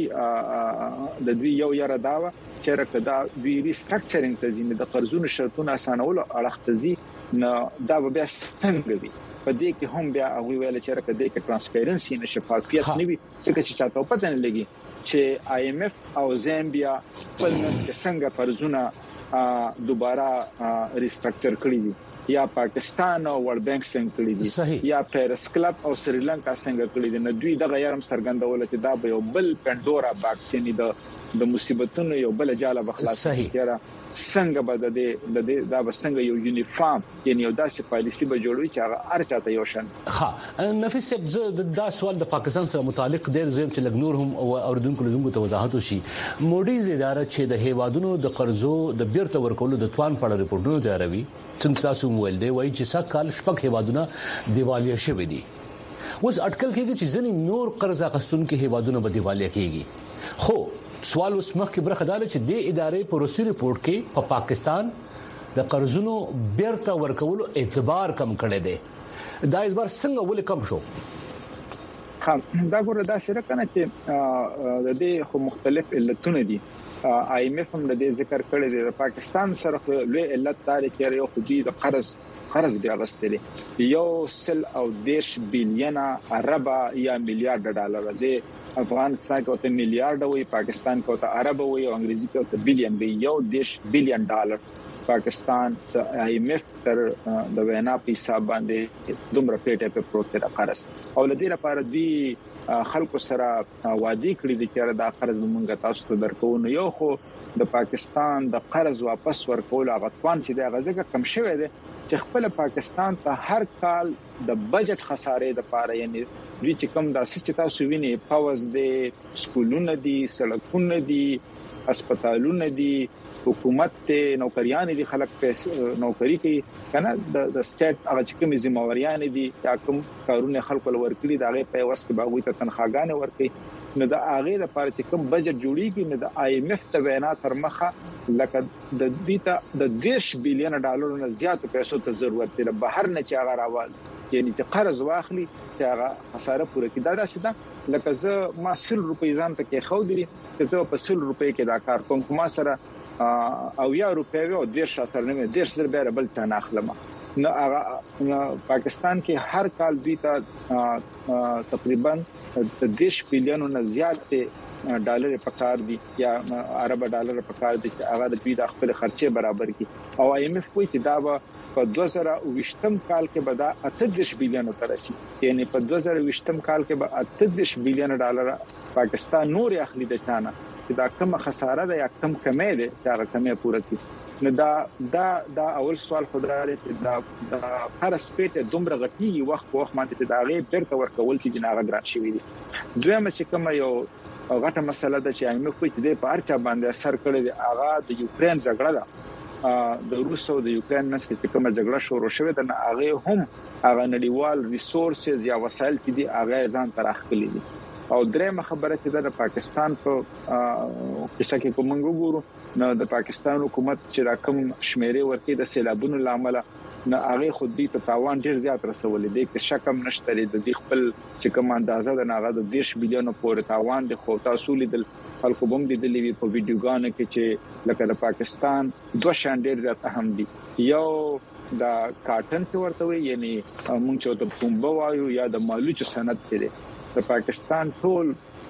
[SPEAKER 5] د دوی یو یاره داوا چې راکدا دوی ری سټراکچرینګ ته ځینې د قرضونو شرطونه اسانول اړه تزي نو دا به بیا څنګه وي په دې کې هم بیا هغه ویل چې راکدا کې ترانسپیرنسي نه شفافیت نه وي څنګه چې چاته پته نه لګي چې آی ایم اف او زامبیا په نس کې څنګه فرزونه دوباره ریسټراکچر کړی دي یا پاکستان او ورلد بانک څنګه کړی دي یا پیرس کلب او سریلانکا څنګه کړی دي نو دوی دغه یارم سرګندول چې دا به یو بل پندورا باکس یعنی د د مصیبتونو یو بل جاله بخلاص کیږي څنګه به د دې د دې دا به څنګه یو یونیفارم یعنی یو داسې پالیسی به جوړوي چې هغه ارچاته یو شان
[SPEAKER 2] ها نفیس صاحب دا سوال د پاکستان سره متعلق ډیر زم چې لګنور هم اوردونکو لږه ته وضاحت وشي موډیز اداره چې د هیوادونو د قرضو د بیرته ورکولو د توان په اړه ریپورتونه تیاروي څنګه تاسو مول دی وایي چې سکهال شپږ هیوادونه دیوالیا شوي دي اوس اټکل کېږي چې ځینې نور قرض اخیستونکو هیوادونه به دیوالیا کېږي خو سوال اوس مخکې برخه دا چې د ادارې په روسي ریپورت کې په پا پاکستان د قرضونو بیرته ورکولو اعتبار کم کړی دی دا اعتبار څنګه ولې کم شو
[SPEAKER 5] ها دا ګوره دا سره کنه چې د دې خو مختلف علتونه دي آی ایم اف هم د دې ذکر کړی دی د پاکستان سره لوی علت دا لري یو خو د قرض قرض بیا غستلې یو سل او دیش بلین عربه یا میلیارډ ډالر دی افغانستان کې ته میلیارډ وي پاکستان کې ته عرب وي او انګریزي کې ته بلین وي یو دیش بلین ډالر پاکستان ته آی ایم اف تر د وینا په حساب باندې دومره پیټه په پروت را قرض او لدې لپاره دی خلکو سره وادي کړی دي چې دا قرض مونږ تاسو ته درکو نو یو خو د پاکستان د قرض واپس ورکول هغه توان چې د غزه کم شوی دی چې خپل پاکستان ته هر کال د بجټ خسارې د پاره یعنی دوی چې کوم د چې تاسو ویني پاوز دي سکولونه دي سړکونه دي هسپتالونه دي حکومت ته نوکریان دي خلک په نوکری کوي کنه د سټیټ هغه چې کوم ذمہواریان دي چې کوم کارونه خلکو لورکړي دا غي په واسطه باغوي ته تنخواګانې ورکړي نو د هغه لپاره چې کوم بجټ جوړیږي نو د آی ایم اف ته وینا تر مخه لکه د دې ته د دیش بلین ډالر نه زیات پیسو ته ضرورت دی بهر نه چې هغه راوال یعنی چې قرض واخلي چې هغه خساره پوره کړي دا داسې ده لکه زه ما سل روپۍ ځان ته کې خو دي چې زه په سل روپۍ کې دا کار کوم کوم سره او یا روپۍ او ډیر شاسر نه ډیر سر به بل ته ناخلم نو هغه پاکستان کې هر کال دوی ته تقریبا دیش بلین نه زیات ډالر په کار دي یا عرب ډالر په کار دي چې هغه د دوی د خپل خرچه برابر کړي او آی ایم اف کوئی چې دا به په دوه زره وشتم کال کې به دا اتدش بلین تر رسي یعنی په دوه زره وشتم کال کې به اتدش بلین ډالر پاکستان نور اخلي د چانه چې دا کوم خساره ده یا کم کمې ده چې هغه کمې پوره کړي نو دا دا دا اول سوال خدای دې دا دا هر سپېټه دومره غټي وخت په وخت باندې دا غي بیرته ورکول چې جناغه ګران شي وي دویمه چې کوم یو غټه مسله ده چې اېم کوی چې په ارچا باندې اثر کړی دی هغه د یوکرين جګړه ده د روس او د یوکرين منځ کې کومه جګړه شروع شوه د هغه هم هغه نړیوال ریسورسز یا وسایل چې دی هغه ځان تراخلي دي او درېمه خبره چې د پاکستان په کیسه کې کوم وګورو نو د پاکستان حکومت چې راکم شمیرې ورکې د سیلابونو لامل نه هغه خو دې ته تاوان ډیر زیات رسولې دي چې شکم نشته لري د دې خپل چې کوم اندازه د ناغه د دیش بلیون پورې تاوان د خو تاسو لیدل خلکو بم دي د لیوی په ویډیوګانو کې چې لکه د پاکستان دوه شان ډیر زیات اهم دي یو دا کاټن څه ورته وي یعنی مونږ چې د پومبو وایو یا د مالوچ صنعت کې د پاکستان ټول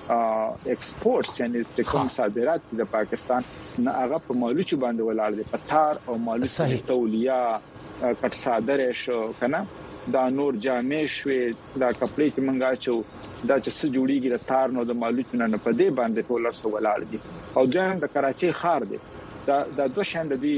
[SPEAKER 5] ایکسپورټس یعنی د کوم صادرات د پاکستان نه هغه په مالوچ باندې ولاړ دي پټار او مالوچ تولیا کټ صادر شو کنه دا نور جامې شوې دا کپړې چې منګا چو دا چې څه جوړیږي د تار نو د مالوچ نه په دې باندې ټول سره ولاړ دي او ځان د کراچي خار دي دا د دوه شاند دي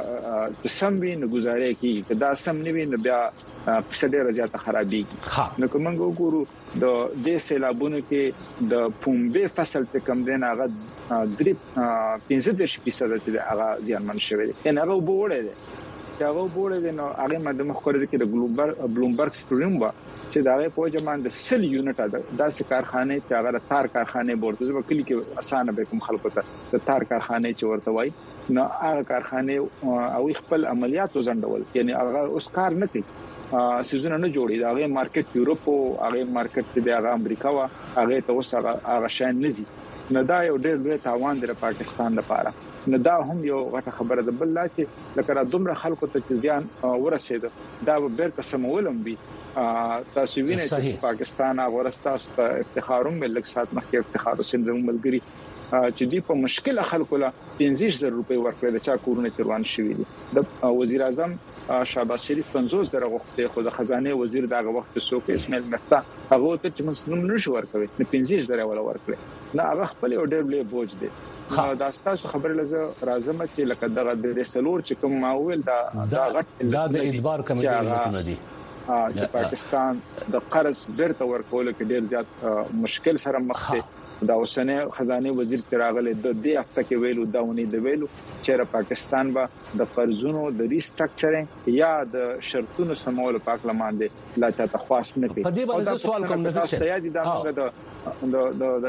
[SPEAKER 5] چې سم وي نه گزارې کیږي دا سم نه وي نه بیا څه ډېر زیاته خرابېږي نو کوم وګورو د دې سیلابونو کې د پومبه فصل ته کم دین هغه درې پنځه فیصد چې هغه زیانمن شوی دی ان هغه وبوړی دی هغه وبوړی دی نو هغه مده مخکره کې د ګلوبل بلومبرګ سټوریم چې دا په جمان د سل یونټ د داسې کارخانه چې هغه تار کارخانه بورته په کلی کې اسانه به کوم خلکو ته د تار کارخانه چې ورته وای نو هغه کارخانه او خپل عملیات وزندول یعنی هغه اوس کار نه کوي سيزونه نه جوړي دا هغه مارکیټ یورپ او هغه مارکیټ دی هغه امریکا وا هغه ته اوس هغه شان نزي نه دا یو ډېر لوی تاوان دی پاکستان لپاره نه دا هم یو غټه خبره ده بل لا چې لکه دومره خلکو ته زیان ورسېد دا به بیرته سمولم بي تاسو وینئ چې پاکستان غورستا افتخاروم ملک سات مخکې افتخار سندرم ملګری چې دی په مشکل خلکو لا پنځه زره روپۍ ورکړل چې چا کورونه تروان شوی دي د وزیر اعظم شهباز شریف پنځوس زره غوښتي خو د خزانه وزیر دغه وخت څوک اسماعیل مفتا هغه ته چې مسلمان نشو ورکوي نه پنځه زره ولا ورکړي نه هغه خپل ډېر لوی بوج دی دا ستاسو خبره لزه راځم چې لکه دغه د رسلور چې کوم ماول دا دا غټ
[SPEAKER 2] دا د ادبار کمیټه نه دي
[SPEAKER 5] چې پاکستان د قرض بیرته ورکول کې ډېر زیات مشکل سره مخ دی دا اوسنه خزانه وزیر چراغله د دې هفته کې ویلو دا ونی د ویلو چې پاکستان به د قرضونو د ریسټرکچرینګ یا د شرطونو سمول پارلمان دی لا چاته خاص نه کوي
[SPEAKER 2] په دې باندې سوال کوم نه
[SPEAKER 5] څه یادي دا د د د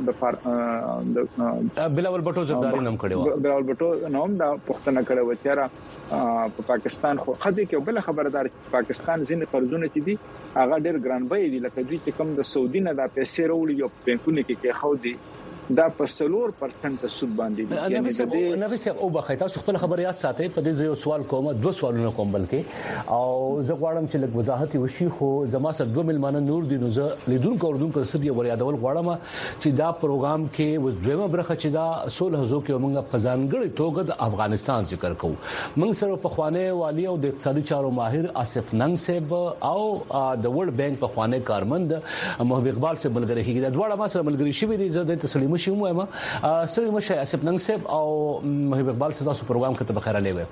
[SPEAKER 5] د
[SPEAKER 2] بلاول بټو زرداری نوم کړو
[SPEAKER 5] بلاول بټو نوم دا پښتنه کړو چې په پاکستان خو خدي کې بل خبردار پاکستان ځین قرضونه چې دي هغه ډېر ګران بې دي لکه دوی چې کوم د سعودي نه د پیسې وروړي یو بانکونه کې کې خو دي دا په سلور پرسنټ سود باندې
[SPEAKER 2] یعنی د دې نو څه او بخیتا خپل خبر یاد ساتي په دې یو سوال کوم دوه سوالونه کوم بلکې او زه غواړم چې لږ وضاحت وشي خو زما سره دوه ملمانه نور دي نو زه لیدونکو اوردونکو سره یو ور یادول غواړم چې دا پروګرام کې وز دویمه برخه چې دا صلح زو کې موږ په ځانګړي توګه د افغانستان ذکر کوو موږ سره په خوانه والی او د اقتصادي چارو ماهر آصف ننګ صاحب او د ورلد بانک په خوانه کارمند محب اقبال صاحب ملګری کیږي دا دواړه ما سره ملګری شوی دي زه د تسلیم شوم ما سره مشه آصف ننګ صاحب او محب اقبال صاحب تاسو پروګرام کې بخیر علیه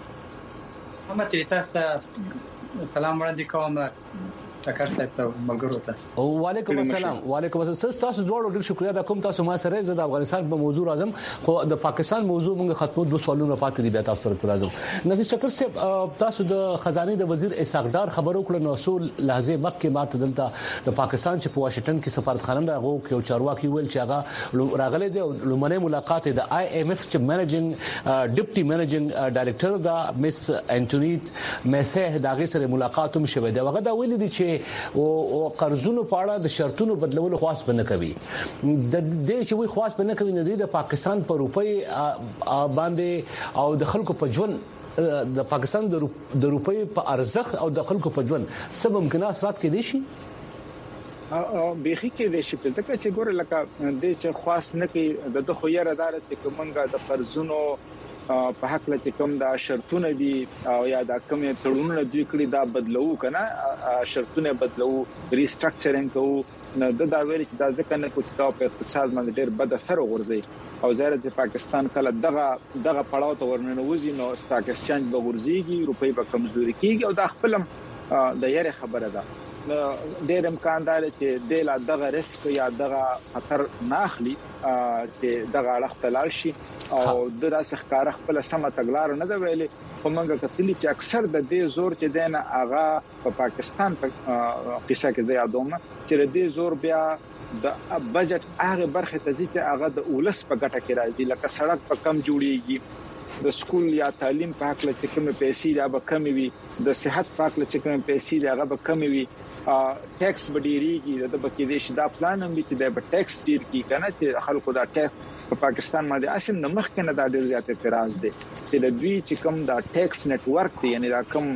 [SPEAKER 6] محمد تاسو ته سلام وړاندې کوم ټکر صاحب ته ملګرو ته
[SPEAKER 2] او وعلیکم السلام وعلیکم السلام تاسو ډوړو ډیر شکریا د کوم تاسو ما سره زه د افغانستان په موضوع راځم خو د پاکستان موضوع موږ ختمو دوه سوالونه پاتې دي بیا تاسو ته راځم نفیس شکر صاحب تاسو د خزانه د وزیر اسحاق ډار خبرو کړو نو اصول لحظه مکه ماته دلته د پاکستان چې په واشنگټن کې سفارتخانه راغو کې او چارواکي ویل چې هغه راغله د لومړی ملاقات د آی ایم ایف چې منیجینګ ډیپټي منیجینګ ډایریکټر دا مس انټونیټ میسه داغه سره ملاقات هم شوه دا هغه دا ویل دي چې او قرضونو په اړه د شرطونو بدلولو خاص بنه کوي د دې چې وي خاص بنه کوي نه د پاکستان په روپۍ باندې او د خلکو په ژوند د پاکستان د روپۍ په ارزښت او د خلکو په ژوند سبب ممکنه اثرات کې دي شي
[SPEAKER 5] او بيخي کې د شي په ځکه چې ګوره لکه د چې خاص نه کې د خو یې ادارت کې کومنګا د قرضونو په حق لته کوم دا شرطونه دي او یا دا کوم تړونونه دوی کړی دا بدلو کنه شرطونه بدلو ریسټرکچرینګ کوو نه دا ویل چې دا ځکه نه کوم په اقتصاد باندې ډېر بد اثر وغورځي او زیات د پاکستان کله دغه دغه پړاو ته ورننوځي نو سٹاک ایکسچینج به ورځيږي روپۍ به کمزوري کیږي او دا خپلم د یاره خبره ده ډېر امکان دی چې د لا دغه ریسک یا دغه خطر ناخلي چې دغه اړه تلل شي او د داسې ښکار خپل سم تګلار نه دی ویلي خو موږ کتلی چې اکثر د دې زور چې دینه اغا په پاکستان په قصه کې زیادومه چې د دې زور بیا د بجټ هغه برخه ته چې هغه د اولس په ګټه کې راځي لکه سړک په کم جوړیږي د سکول یا تعلیم په حق له کومه پیسې را به کم وي د صحت په حق له کومه پیسې را به کم وي ټیکس بدیریږي د بکې د شدا پلان هم چې د ټیکس ډیر کی کنه چې خلکو دا ټیکس په پاکستان باندې اصل نه مخ کنه دا ډیر زیات اعتراض دي چې د دوی چې کوم دا ټیکس نت ورک دی یعنی دا کوم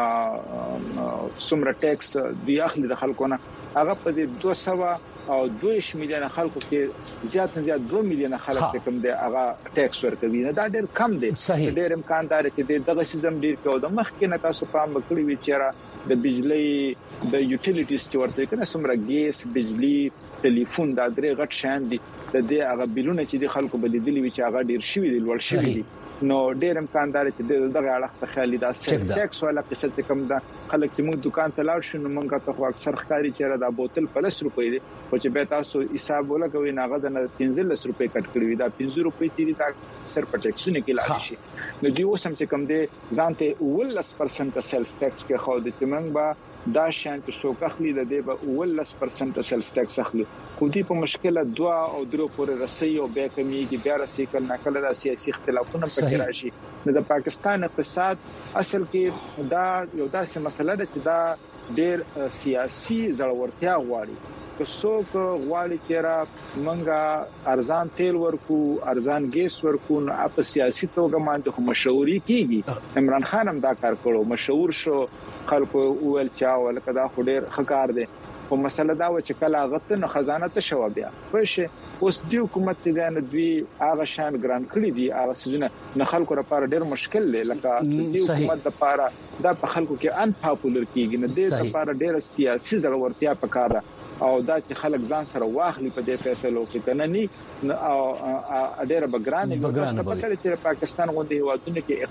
[SPEAKER 5] سمره ټیکس دی اخلي د خلکو نه هغه په دوه سوه او دوه میلیون خلکو کې زیات نه زیات دوه میلیون خلک کوم دی هغه ټیکس ورکوي نه دا ډیر کم دی ډیر امکان لري چې دغه سیستم ډیر کو د مخ کې نه تاسو پام وکړئ وی چیرې د بجلی د یوټیلیټیز چې ورته کنه سمره ګیس بجلی ټلیفون دا درې غټ شان دي د دې هغه بلونه چې د خلکو بلیدلی وی چې هغه ډیر شوی دی لوړ شوی دی نو ډیر امکان لري چې دغه اړه ته خیالي دا ټیکس ولا قصه کم ده خلک چې موږ دکان ته لاړ شو نو موږ ته خو اکثر ښکاری چې دا بوتل پلس روپۍ دی او چې به تاسو حساب ولګوي ناغه د پنځه روپۍ کټ کړی دا پنځه روپۍ تیری تا سر په ټیکسونه کې لاړ شي نو دی اوس هم چې کم دی ځانته ولس پرسنټ سیلز ټیکس کې خو د تمنګ با دا شان چې څوک اخلي د دې به ولس پرسنټ سیلز ټیکس اخلي خو دې په مشکله دوا او درو پورې رسي او به کمیږي بیا رسي کله نکله د سیاسي اختلافونه پکې راشي نو د پاکستان اقتصاد اصل کې دا یو داسې مسله ده چې دا ډېر سیاسي ځړورتیا غواړي که څوک غواړي چې را منګه ارزان تیل ورکو ارزان ګیس ورکو نو په سیاسي توګه باندې هم مشوري کیږي عمران خان هم دا کار کړو مشهور شو خلکو اول چا ولکه دا خډیر خکار دي او مسله دا و چې کله غته نو خزانه ته شو بیا پښه اوس دی حکومت دې نه دوی هغه شان ګران کړی دي هغه سجنه نه خلکو لپاره ډیر مشکل دی لکه دی حکومت لپاره دا په خلکو کې ان پاپولر کیږي نه دې لپاره ډیر سیاسي ضرورتیا پکاره او دا چې خلک ځان سره واخلي په دې فیصلو کې کنه نه او ډېر بګرانې په پکړه چې پاکستان غوندي هیوادونو کې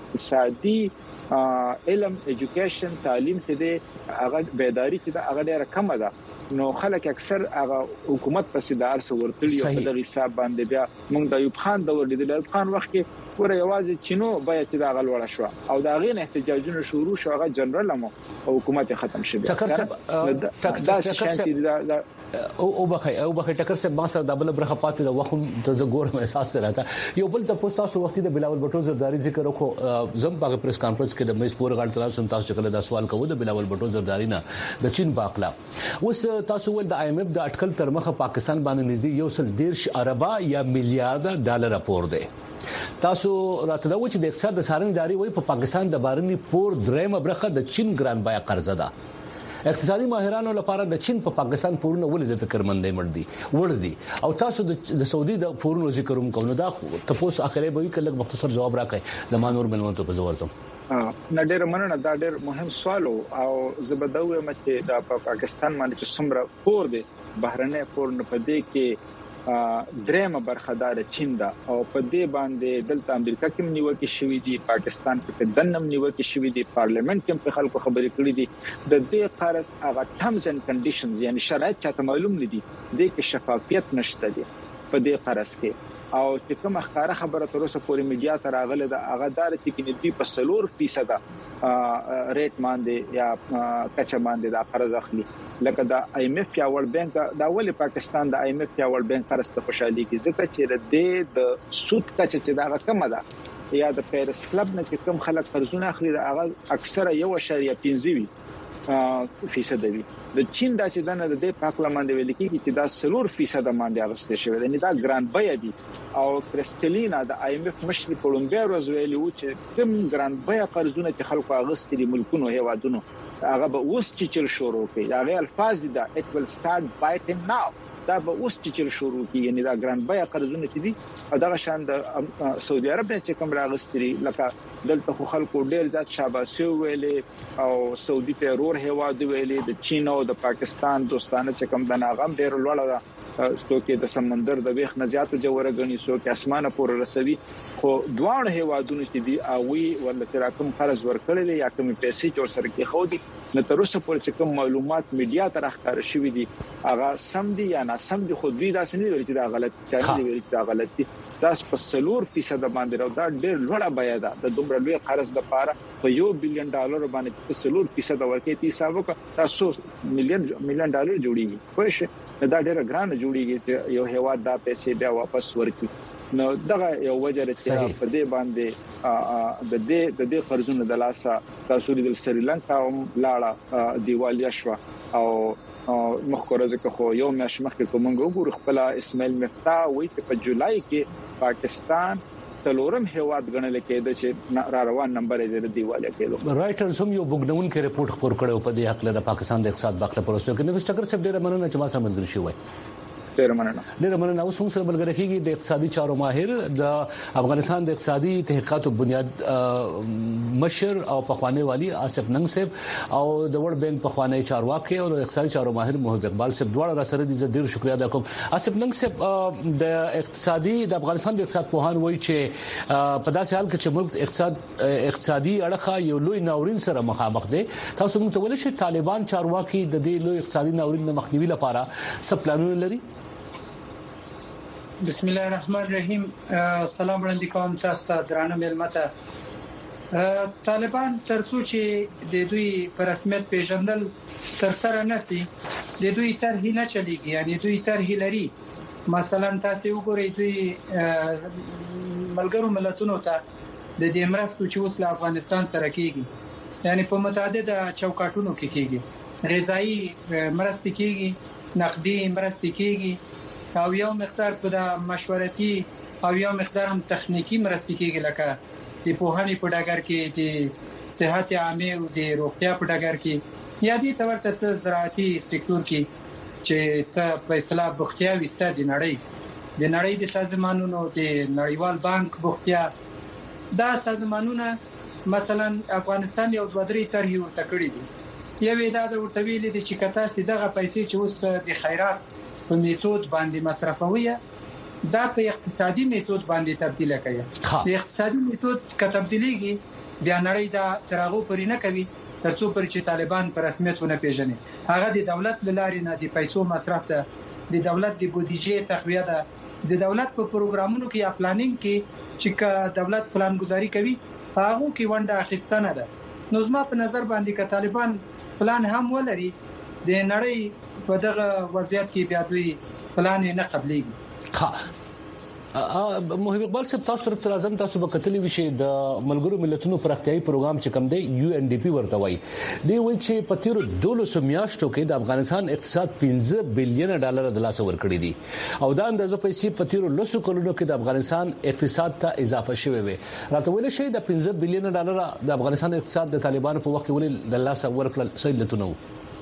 [SPEAKER 5] اقتصادي علم ایجوکیشن تعلیم ته د هغه بیداری چې دا هغه ډېر کم ده نو خلک اکثر هغه حکومت په سیدار سره ورتلی او په دغه حساب باندې بیا موږ د ایوب خان دور لیدل ایوب خان وخت کې ور یوازې چینو باید دا غل وړه شو او دا غین احتجاجونه شروع شو هغه جنرال مو حکومت ختم شي
[SPEAKER 2] ټکر سب ټکر او او بخای او بخای ټکر سب ما سره د بل برخه پاتې د وخت د زګور احساس سره راته یو بل د پوسټاسو وخت د بلاول بټو زرداری ذکر وکړو زم په پریس کانفرنس کې د مېز پور غړ تل سم تاسو کله دا سوال کوو د بلاول بټو زرداری نه د چین باقلا اوس تاسو ول د آی ایم ایف د اټکل تر مخه پاکستان باندې نږدې یو سل ډیرش اربا یا میلیارډ ډالر راپور دی تاسو راته دا و چې د اقتصاد د سارنګداري وای په پاکستان د بارني پور درېمه برخه د چین ګران بیا قرضه ده اقتصادي ماهرانو لپاره د چین په پاکستان پورونه ولې د فکرمندۍ مړ دي ور دي او تاسو د سعودي د پورونو ذکر هم کوو دا تاسو اخري به کله مختصر جواب راکړئ د مانور ملمنته په زورتم
[SPEAKER 5] نه ډېر مننه دا ډېر مهم سوال او زبدوي مته د پاکستان باندې چې څومره پور دي بهرنۍ پور نه پدې کې درېمه برخدار چین دا او په دې باندې دلته امریکا کې نیوکه شوې دي پاکستان کې دنم نیوکه شوې دي پارلیمنت کې په خلکو خبرې کړې دي د دې قرض هغه ټرمز اند کنډیشنز یعنی شرایط چاته معلوم نه دي د کې شفافیت نشته دي په دې قرض کې او چې کوم ښکارا خبره تر اوسه پورې میډیا ته راغله د هغه دار چې کې دې په سلور فیصد ریټ باندې یا کچا باندې دا قرض اخلي لکه دا آی ایم ایف یا ورلد بانک دا ولې پاکستان د آی ایم ایف یا ورلد بانک قرض ته خوشالي کې ځکه چې د د سود کچا چې دا کم ده یا د پیرس کلب نه چې کوم خلک قرضونه اخلي دا هغه اکثره یو اشاریه پنځه وي فیصد وي د چین دا چې دنه د دې پاکلمان دی ویل کېږي چې دا سلور فیصد باندې اغسته شوی دی دا ګران بیا دي او کرستلینا د آی ایم ایف مشري کولمبیا روز ویلي و چې کوم ګران بیا قرضونه چې خلکو اغستې دي ملکونو هیوادونو هغه به اوس چې چل شروع کوي هغه الفاظ دا it will start biting now دا به اوس چې چل شروع کوي یعنی دا ګران بیا قرضونه چې دي دا شان د سعودي عرب نه چې کوم راغستري لکه دلته خو خلکو ډیر ځات شاباسي ویلې او سعودي په رور هیواد ویلې د چین او د پاکستان دوستانه چې کوم د ناغم ډیر لوړه ده څوک د سمندر د ویخ نه زیات جوړه غني څوک اسمانه پورې رسوي خو دوه هیوادونو چې دي اووي ولته راکم قرض ورکړل یا کوم پیسې جوړ سره کې خو دي نو تر اوسه پورې چې کوم معلومات میډیا ته راخاره شوې دي هغه سم دي یا نه سم دي خو دوی دا سنې ویل چې دا غلط چاري دي ویل چې دا غلط دي دا په سلور فیصد باندې راو دا ډېر لوړه بیا ده د دومره لوی قرض لپاره په یو بلین ډالر باندې سلور فیصد ورکې تی حساب وکړه تاسو مليون مليون ډالر جوړیږي خوښ دا ډېر ګران جوړیږي چې یو هیواد دا پیسې بیا واپس ورکړي نو دغه یو وجه چې په دې باندې د دې د دې قرضونو د لاسه تاسو د سریلانکا هم لاړه دیوالیا شو او مخکورزه که خو یو مېش مخکې کومنګ وګور خپل اسماعیل مفتاح وایي چې په جولای کې پاکستان تلورم هیواد غنل کېده چې را روان نمبر یې د دیواله کېدو.
[SPEAKER 2] رائټرز هم یو بوګنون کې رپورت خبر کړو په دې حق له پاکستان د اقتصاد باغ ته پروسه کې نو ستګر سب ډیره مننه چې ما سره ملګری شوی.
[SPEAKER 5] ډیره مننه.
[SPEAKER 2] ډیره مننه. اوس موږ سره ملګری کیږي د اقتصادي چارو ماهر د افغانستان د اقتصادي تحقیقاتو بنیاد مشر او پخوانی والی آصف ننګ صاحب او د ورلد بانک پخوانی چارواکي او د اقتصادي چارو ماهر محمد اقبال صاحب دواړه را سره دي. ډیر شکریا ادا کوم. آصف ننګ صاحب د اقتصادي د افغانستان د اقتصاد پوهان وایي چې په داسې حال کې چې ملک اقتصاد اقتصادي اړخه یو لوی ناورین سره مخامخ دي. تاسو موږ ته ولې چې طالبان چارواکي د دې لوی اقتصادي ناورین مخنیوي لپاره څه پلانونه لري؟
[SPEAKER 6] بسم الله الرحمن الرحیم. سلام وړاندې کوم تاسو ته درانه ملمته. طالبان ترڅو چې د دوی پر رسمیت پیژندل تر سره نسی د دوی طرحې نه چلیږي، یعنی دوی طرحې لري. مثلا تاسو وګورئ دوی ملګرو ملتونو ته د دې مرستو چې اوس له افغانستان سره کیږي یعنی په متعدد چوکاټونو کې کیږي، غذایی مرستې کیږي، نقدي مرستې کیږي او یو مقدار په د مشورتي او یو مقدار هم تخنیکی مرستې کیږي، لکه د پوهنې په ډګر کې د صحت عامه او د روغتیا په ډګر کې یا د تورته څه زراعتي سکتور کې چې څه په اصطلاح بوختیا وسته د نړۍ د نړۍ د سازمانونو د نړیوال بانک بوختیا دا سازمانونه مثلا افغانستان یو دوه درې طرحې ورته کړې دي. یو دا د ورته ویلي دي چې کته سي دغه پیسې چې اوس د خیرات په میتود باندې مصرفوي دا په اقتصادي میتود باندې تبدیل کړي. د اقتصادي میتود ک تبدیلیږي بیا نړۍ دا ترغو پرې نه کوي ترڅو پر چې طالبان پر رسمیت ونه پیژني. هغه د دولت لاري نه د پیسو مصرف ده، د دولت د بودیجې تقویه ده، د دولت په پروګرامونو کې یا پلانینګ کې چې ک دولت پلان گزاري کوي هغه کې ونده اخیستنه ده. نو زما په نظر باندې ک طالبان پلان هم ولري د نړۍ په دغه وضعیت کې بیا دوی پلان نه قبليږي.
[SPEAKER 2] ها محمد اقبال صاحب تاسو طرف ته اعظم تاسو به کتلی وشي د ملګرو ملتونو پراختیايي پروګرام چې کوم دی یو ان ډي پی ورته وایي دی وایي چې په تیر دولسو میاشتو کې د افغانستان اقتصاد پنځه بلین ډالر د لاس ورکړي دي او دا اندازه پیسې په تیر لسو کلونو کې د افغانستان اقتصاد ته اضافه شوه وي. راته ویل شي د پنځه بلین ډالر د افغانستان اقتصاد د طالبانو په وخت کې ولې د لاس ورکړل سید لتونو.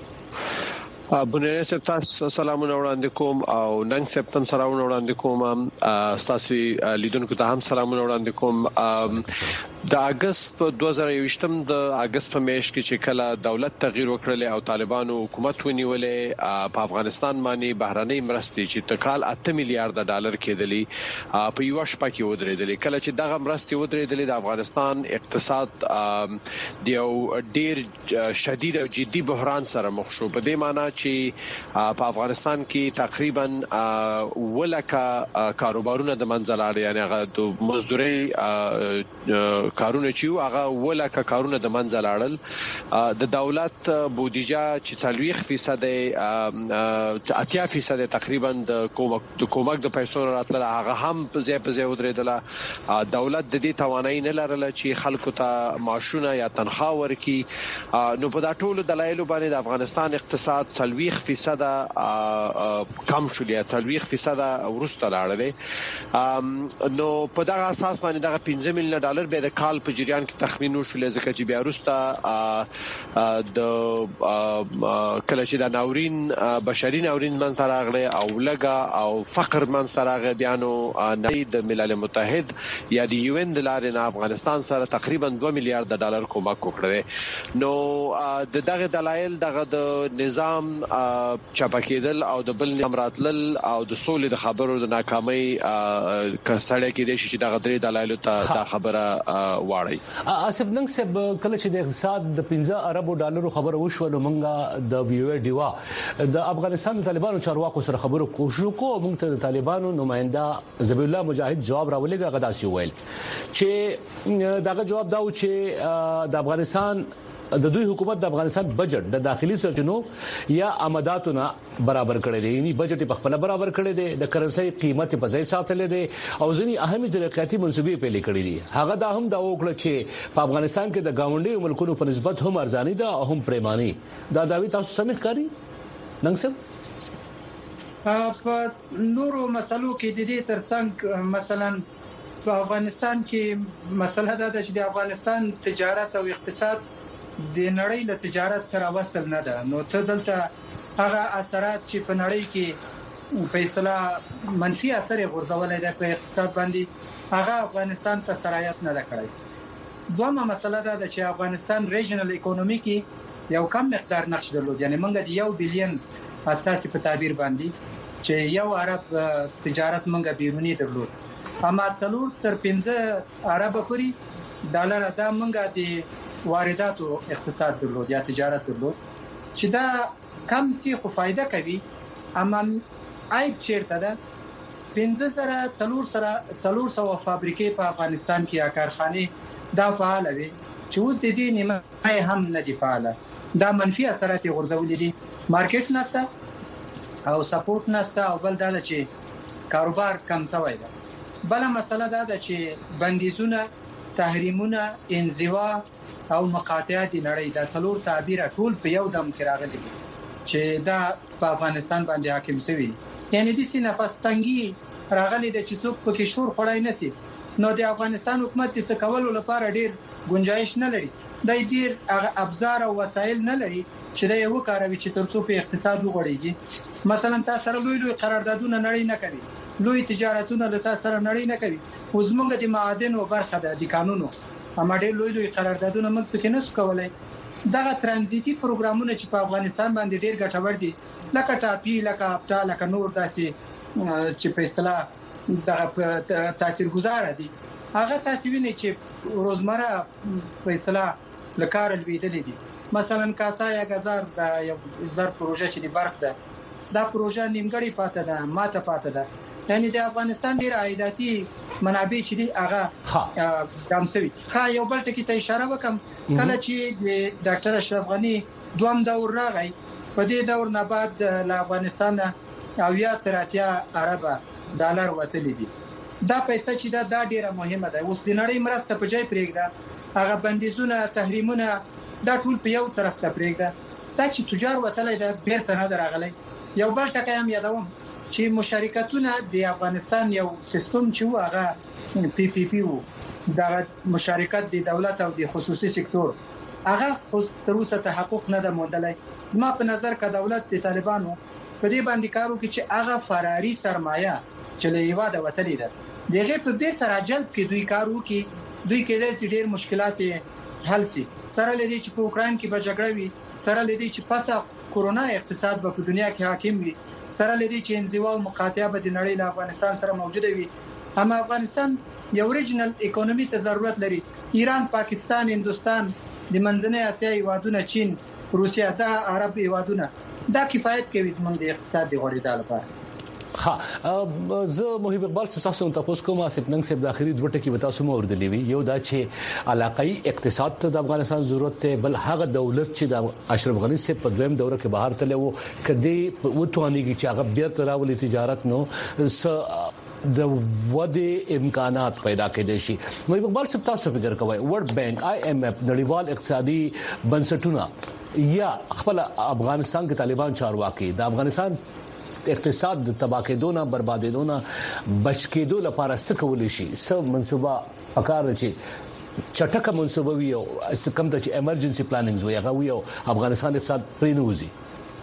[SPEAKER 7] بنیاد صاحب تاسو سلامونه وړاندې کوم او ننګ صاحب تم سلامونه وړاندې کوم، تاسو لیدونکو ته هم سلامونه وړاندې کوم. د اگست په دوه زره یوویشتم د اگست په میاشت کې چې کله دولت تغییر وکړل او طالبانو حکومت ونیولې په افغانستان باندې بهراني مرستې چې تکال اته میلیارډ ډالر کېدلې په یو شپه کې ودرېدلې. کله چې دغه مرستې ودرېدلې د افغانستان اقتصاد د یو ډیر شدید او جدي بحران سره مخ شو. په دې معنی چې په افغانستان کې تقریبا ولکه کاروبارونه د منځلاره یعنی هغه د مزدوري کارونه چې هغه ولکه کارونه د منځلارل د دولت بودیجه چې څلويخ فیصد اتیا فیصد تقریبا د کومک د کومک د پیسو راتله هغه هم په ځای په ځای ودرېدله. دولت د دې توانایي نه لرله چې خلکو ته معاشونه یا تنخواه ورکړي. نو په دا ټولو دلایلو باندې د افغانستان اقتصاد څلويخ فیصد کم شو یا څلويخ فیصد ورسته لاړل. نو په دا اساس باندې دغه پنځه میلیون ډالر به د کال په جریان کې تخمین وشول ځکه چې بیا وروسته د کله چې د ناورین بشري ناورین منځ راغلی او لګا او فقر منځ راغی بیا نو د ملل متحد یا د یو ان د لارې نه افغانستان سره تقریبا دوه میلیارډ ډالر کومک وکړي. نو د دغه دلایل دغه د نظام چپکیدل او د بل نظام راتلل او د سولې د خبرو د ناکامۍ کسړه کې د شي دغه درې دلایل ته دا خبره واړی.
[SPEAKER 2] آصف ننګ صاحب کله چې د اقتصاد د پنځه اربو ډالرو خبره وشو نو موږ د ویو ډیوا د افغانستان طالبانو چارواکو سره خبرو کوشش کوو. موږ ته د طالبانو نماینده ذبیح الله مجاهد جواب راولېږي غداسي ویل چې داغه جواب داو چې د افغانستان د دوی حکومت د افغانستان بجټ د داخلي سرچینو یا آمداتونه برابر کړی دی، یعنی بجټ په خپل برابر کړی دی، د کرنسي قیمت په ځای ساتلې دی او ځینی اهمي ترقیاتي منصوبې پیل کړې دي. هغه دا هم دا وکړه چې په افغانستان کې د گاونډي ملکونو په نسبت هم ارزاني ده او هم پریماني. دا داوی تاسو سمې ښکاري نن څه
[SPEAKER 6] په نورو مسلو کې د دې ترڅنګ مثلا په افغانستان کې مسله دا ده چې د افغانستان تجارت او اقتصاد د نړۍ له تجارت سره وصل نه ده. نو ته دلته هغه اثرات چې په نړۍ کې په اصطلاح منفي اثر غورځولای دی په اقتصاد باندې هغه افغانستان ته سرایت نه کړی. دومره مسله دا ده چې افغانستان ریجنل اکونومي کې یو کم مقدار نقش درلود، یعنی موږ د یو بلین اساسي په تعبیر باندې چې یو عرب تجارت موږ بیرونی درلود، اما څلور تر پنځه عرب پورې ډالر دا موږ د وارداتو اقتصاد درلود یا تجارت درلود چې دا کم سي خو فائدہ کوي. اما عیب چیرته ده؟ پنځه سره څلور سره څلور سو فابریکې په افغانستان کې یا کارخانه دا فعال وي چې اوس د دې نیمه هم نه دی فعال. دا منفي اثرات غورځولې دي، مارکیټ نشته او سپورټ نشته او بل دا چې کاروبار کم شوی دی. بل مسله دا ده چې بندیزونه، تحریمونه، انزوا او مقاطعات نړۍ دا څلور تعبیر ټول په یو دم کې راغلي چې دا په افغانستان باندې حاکم شوی. یعنی د سینې نفس تنګي راغلي د چې څوک پکې شور خړای نسی. نو د افغانستان حکومت د څه کولو لپاره ډیر گنجائش نه لري، د ډیر ابزار او وسایل نه لري چې دا یو کاروي چې ترڅو په اقتصاد وغوړيږي. مثلا تاسو سره لوی لوی قراردادونه نړۍ نه کوي، لوی تجارتونه له تاسو سره نړۍ نه کوي. اوس موږ د معادن او برخه د قانونو اما ډېر لوی لوی قراردادونه موږ پکې نشو کولای. دغه ترانزیتي پروګرامونه چې په افغانستان باندې ډېر ګټور دي لکه ټاپي، لکه اپټا، لکه نور داسې چې په اصطلاح دغه تاثیرګذار دي، هغه تاسو وینئ چې روزمره په اصطلاح لکار لویدل دي. مثلا کاسا یا غزار د یو زر پروژه چې دی برخ ده، دا پروژه نیمګړی پاتې ده، ماته پاتې ده. یعنی د افغانستان ډیر عایداتي منابع چې دی هغه کم شوی. ها یو بل ټکی ته اشاره وکم، کله چې د ډاکټر اشرف غنی دوم دور راغی، په دې دور نه بعد له افغانستان او یا تر اتیا ارب ډالر وتلی دي. دا پیسې چې دا, دا ډیره مهمه ده. اوس د نړۍ مرسته په ځای پرېږده، هغه بندیزونه، تحریمونه دا ټول په یو طرف ته پرېږده. دا چې تجار وتلی دا بیرته نه راغلی. یو بل ټکی هم یادوم چې مشارکتونه د افغانستان یو سیستم چې هغه پی پی پی وو، دا مشارکت د دولت او د خصوصي سکتور، هغه خو تر اوسه تحقق نه ده موندلی. زما په نظر که دولت د طالبانو په دې باندې کار وکړي چې هغه فراري سرمایه چې له هیواده وتلې ده دغه په بیرته راجلب کې دوی کار وکړي، دوی کېدای شي ډېر مشکلات حل شي. سره لدی چې په اوکرين کې به جګړه وي، سره لدی چې پسه کورونا اقتصاد په دنیا کې حاکم وي، سره لدی چې انزوا او مقاطعه به د نړۍ له افغانستان سره موجوده وي. هم افغانستان یو ریجنل اکونومي ته ضرورت لري. ایران، پاکستان، هندستان، د منځنۍ اسیا هیوادونه، چین، روسیا، دا عرب هیوادونه دا کفایت کوي زموږ د اقتصاد د غوړېدو لپاره.
[SPEAKER 2] ها زه محب اقبال تاسو ته تاسو کومه سپننګ سپ د اخري دوه ټکی وتا سم اوردلې وی. یو دا چې علاقائی اقتصاد ته د افغانستان ضرورت ته، بل هغه دولت چې د اشرف غنی سپ په دویم دوره کې بهر تللی وو کدی وټوانیږي چې هغه بیرته راولي تجارت نو س د وده امکانات پیدا کېدې شي. محب اقبال تاسو فکر کوئ ورلد بانک، آی ایم ایف، نړیوال اقتصادي بنسټونه یا خپل افغانستان کې طالبان چارواکي د افغانستان اقتصاد د تباکېدونه، بربادېدونه، بچکېدو لپاره څه کولی شي؟ څه منصوبه پکار چې چټکه منصوبه وي او کم د چې ایمرجنسي پلانینګز وي هغه وي او افغانستان اقتصاد پرې نه وځي؟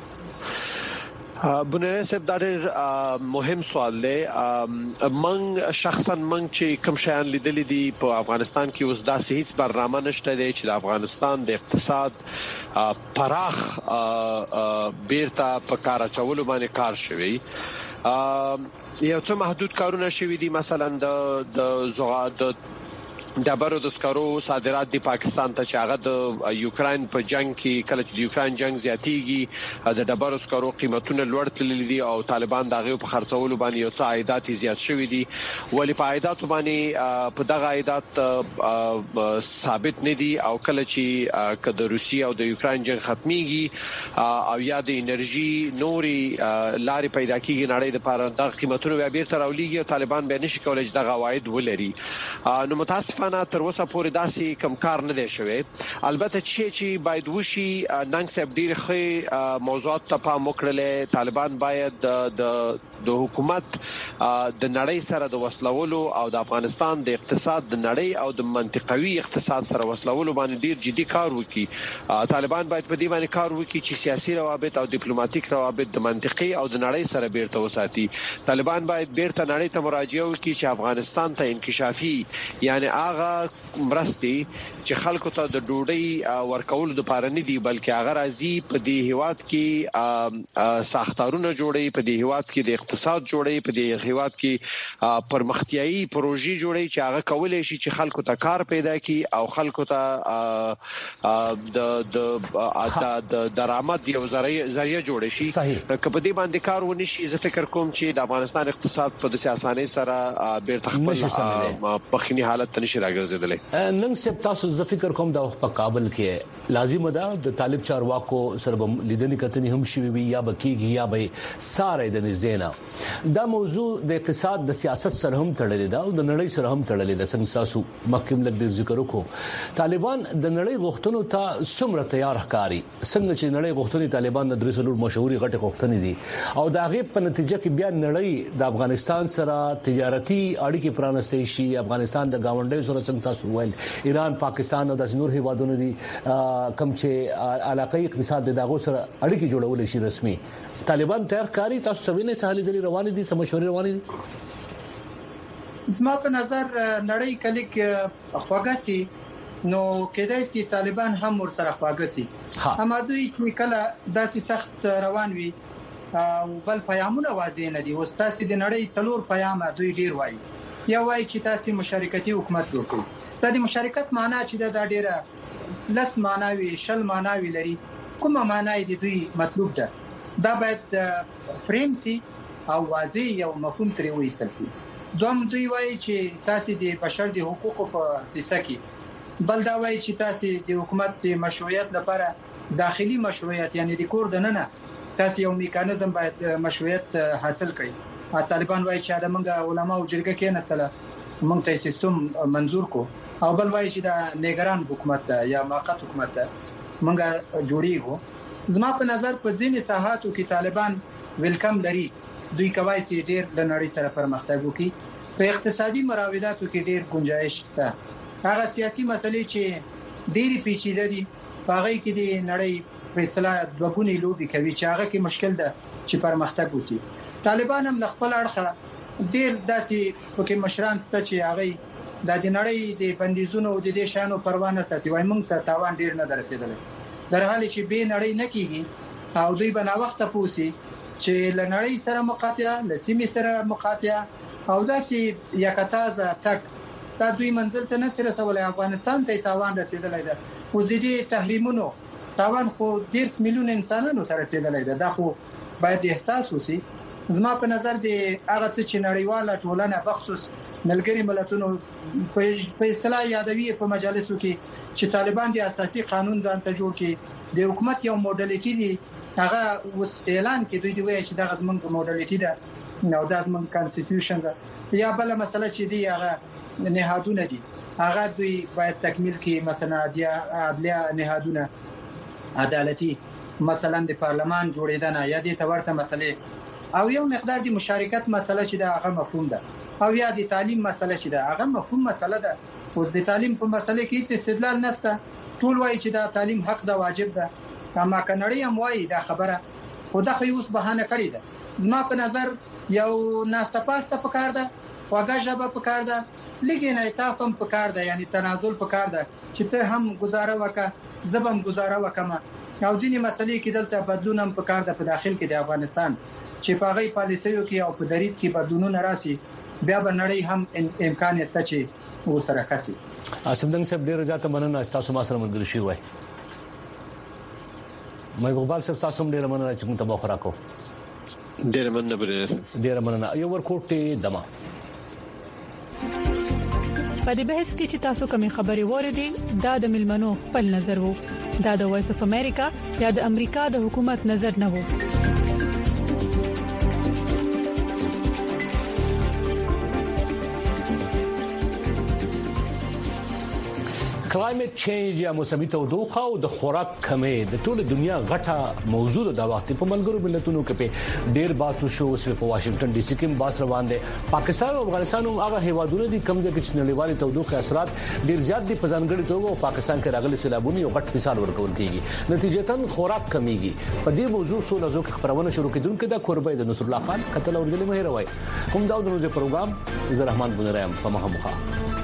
[SPEAKER 7] بنیاد صاحب دا ډېر مهم سوال دی. من شخصا من چې کوم شیان لیدل دي په افغانستان کې اوس دا هیڅ برنامه نشته دی چې د افغانستان د اقتصاد پراخ بیرته په کار اچولو باندې کار شوی. یو څه محدود کارونه شوی دي، مثلا د د زغاد د ډبرو د سکرو صادرات د پاکستان ته چې هغه د یوکرين په جنگ کې کله چې د یوکرين جنگ زیاتیږي د ډبرو سکرو قیمتونه لوړ تللي دي او طالبان دغه په خرڅولو باندې یو څه عایدات زیات شوي دي ولی په عایدات باندې په دغه عایدات ثابت نه دي او کله چې کله روسیا او د یوکرين جنگ ختميږي او یا د انرژي نوري لارې پیدا کیږي نړۍ د لپاره د قیمتونو بیا بیرته راولېږي او طالبان به نشي کولای چې دغه عواید ولري نو متاسفانه تر اوسه پورې داسې کم کار نه دی شوی البته چې چې باید وشي ننګ صاحب ډیر ښه موضوعات ته پام وکړي طالبان باید د د حکومت د نړۍ سره د وسلولو او د افغانستان د اقتصاد د نړۍ او د منطقوي اقتصاد سره وسلولو باندې ډیر جدي کار وکړي طالبان باید په دې باندې کار وکړي چې سیاسي روابط او ډیپلوماټیک روابط د منطقي او د نړۍ سره بیرته وساتي طالبان باید بیرته نړۍ ته مراجعه وکړي چې افغانستان ته انکشافي یعنی هغه مرستي چې خلکو ته د ډوډۍ ورکول د لپاره نه دی بلکې هغه راځي په دې هیواد کې ساختارونه جوړي په دې هیواد کې د اقتصاد جوړي په دې هیواد کې پرمختیايي پروژې جوړي چې هغه کولای شي چې خلکو ته کار پیدا کړي او خلکو ته د د درآمد یو ذریعہ جوړ شي که په دې باندې کار ونی شي زه فکر کوم چې د افغانستان اقتصاد په داسې اسانۍ سره بیرته خپل مخکنی حالت ته نشي راګرځیدلی
[SPEAKER 2] نن سب تاسو زه فکر کوم د په کابل کې لازم ده د طالب چارواکو سره لیدنې کتنې هم شي وي یا بکیږي یا به ساره د نزینا دا موضوع د اقتصاد د سیاست سره هم تړلې ده او د نړۍ سره هم تړلې ده څنګه تاسو مخکې لږ ذکر وکړو طالبان د نړۍ غوښتنو ته څومره تیار ښکاري څنګه چې نړۍ غوښتنې طالبان د درسلو مشهوري غټه غوښتنې دي او دا غي په نتیجه کې بیا نړۍ د افغانستان سره تجارتي اړیکې پرانستې شي افغانستان د گاونډیو سره څنګه تاسو ویل ایران پاکستان او د نور هیوادونو دي کم چې علاقې اقتصاد د داغو سره اړیکې جوړول شي رسمي طالبان تیار کاری تاسو سوینه سهالي ځلې روان دي سمشوري روان دي
[SPEAKER 6] زما په نظر نړۍ کلیک خواګسي نو کېدای شي طالبان هم ور سره خواګسي اما دوی چې کله داسې سخت روان وي او بل پیغامونه واضح نه دي واستاسي د نړۍ څلور پیغام دوی ډیر وایي یا وایي چې تاسو مشارکتي حکومت جوړ کړئ د مشارکت معنی چې دا ډیره لس معنی شل معنی لري کومه معنی دي دوی مطلوب ده دا باید فریم سي او واضح یو مفهوم ترې وایستل سي دوم دوی وایي چې تاسو د بشر د حقوقو په حصہ کې بل دا وایي چې تاسو د حکومت د مشروعیت لپاره داخلي مشروعیت یعنی د کور دننه تاسو یو میکانیزم باید مشروعیت حاصل کړئ طالبان وایي چې د منګه علما او جرګه کې نسله موږ ته سیستم منزور کو او بل وایي چې د نیګران حکومت یا موقت حکومت منګه جوړیږي زما په نظر په ځینې ساحاتو کې طالبان ویلکم لري دوی کوي چې ډیر د نړۍ سره پرمختګ وکړي په اقتصادي مراوداتو کې ډیر گنجائش شته هغه سیاسي مسلې چې ډېری پیچیده دي هغه کې د نړۍ فیصله دوګونی لوبي کوي چې هغه کې مشکل ده چې پرمختګ وشي طالبان هم خپل اړخه ډیر داسې پکې مشران ست چې هغه د نړۍ د بندیزونو او د دې شانو پروا نه ساتي وای موږ ته تاوان ډیر نه درسیدل در حالي چې به نړۍ نه کیږي او دوی بنا وخت پوسی چې لنړۍ سره مقاطعه لسیمې سره مقاطعه او داسې یکتازه تک دا دوی منزل ته نه سره سوال افغانستان ته تاوان رسیدلای ده اوس دې تحریمونو تاوان خو ډیر میلیون انسانانو ته رسیدلای ده دا خو باید احساس وسی زما په نظر د هغه څه چې نړیواله ټولنه بخصوص ملګری ملتونو په اصطلاح یادوي په مجالسو کې چې طالبان د اساسي قانون ځان ته جوړ کړي د حکومت یو موډلیټي دی هغه اوس اعلان کې دوی دی وایي چې دا زمونږ موډلیټي ده نو دا زمونږ کانسټیټیوشن ده یا بل مسله چې دی هغه نهادونه دي هغه دوی باید تکمیل کړي مثلا د عدلیه نهادونه عدالتي مثلا د پارلمان جوړیدنه یا د تورته مسلې او یو مقدار د مشارکت مسله چې دا هغه مفهوم ده او یا د تعلیم مسله چې دا هغه مفهوم مسله ده اوس د تعلیم په مسله کې هیڅ استدلال نشته ټول وایي چې دا تعلیم حق ده واجب ده اما کنړی هم وایي دا خبره خو دا خو اوس بهانه کړی ده زما په نظر یو ناستپاسته پکار ده واګه ژبه پکار ده لګین ایتاف هم پکار ده یعنی تنازل پکار ده چې ته هم گزاره وکړه زبم گزاره وکما او ځینې مسلې کې دلته بدلون هم پکار ده په داخل کې د افغانستان چې په غي پالیسیو کې او په دریځ کې بدلونونه راسي بیا به نړۍ هم امکان شته چې وسره کسي.
[SPEAKER 2] اسمدنګ صاحب ډیر زیاته مننه تاسو ما سره ملګری شوي وای. مې غوبال صاحب تاسو هم ډیر مننه چې موږ ته بخورا کو.
[SPEAKER 7] ډیر مننه بره
[SPEAKER 2] ډیر مننه یو ورکوټه دما.
[SPEAKER 8] په دې بحث کې چې تاسو کومې خبرې وریدي دا د ملمنو خپل نظر وو. دا د وایس اف امریکا یا د امریکا د حکومت نظر نه وو. کلایمټ چینج یا موسمي تودوخه او د خوراک کمې د ټول دنیا غټه موضوع د وخت په ملګرو ملتونو کې په ډیر باسو شو اوس په واشنگټن ډي سي کې باس روان دي. پاکستان او افغانستان هم هغه هیوادونه دي کوم ځای کې نړیوالې تودوخه اثرات ډیر زیات دي په ځانګړي توګه او پاکستان کې راغلي سیلابونه یو غټ مثال ورکول کیږي. نتیجتاً خوراک کمیږي. په دې موضوع سو لزو کې خبرونه شروع کیدونکو د قربای د نصر الله خان قتل او دلی مهر وای کوم دا د روزه پروګرام زه رحمان بنرام په مخه مخه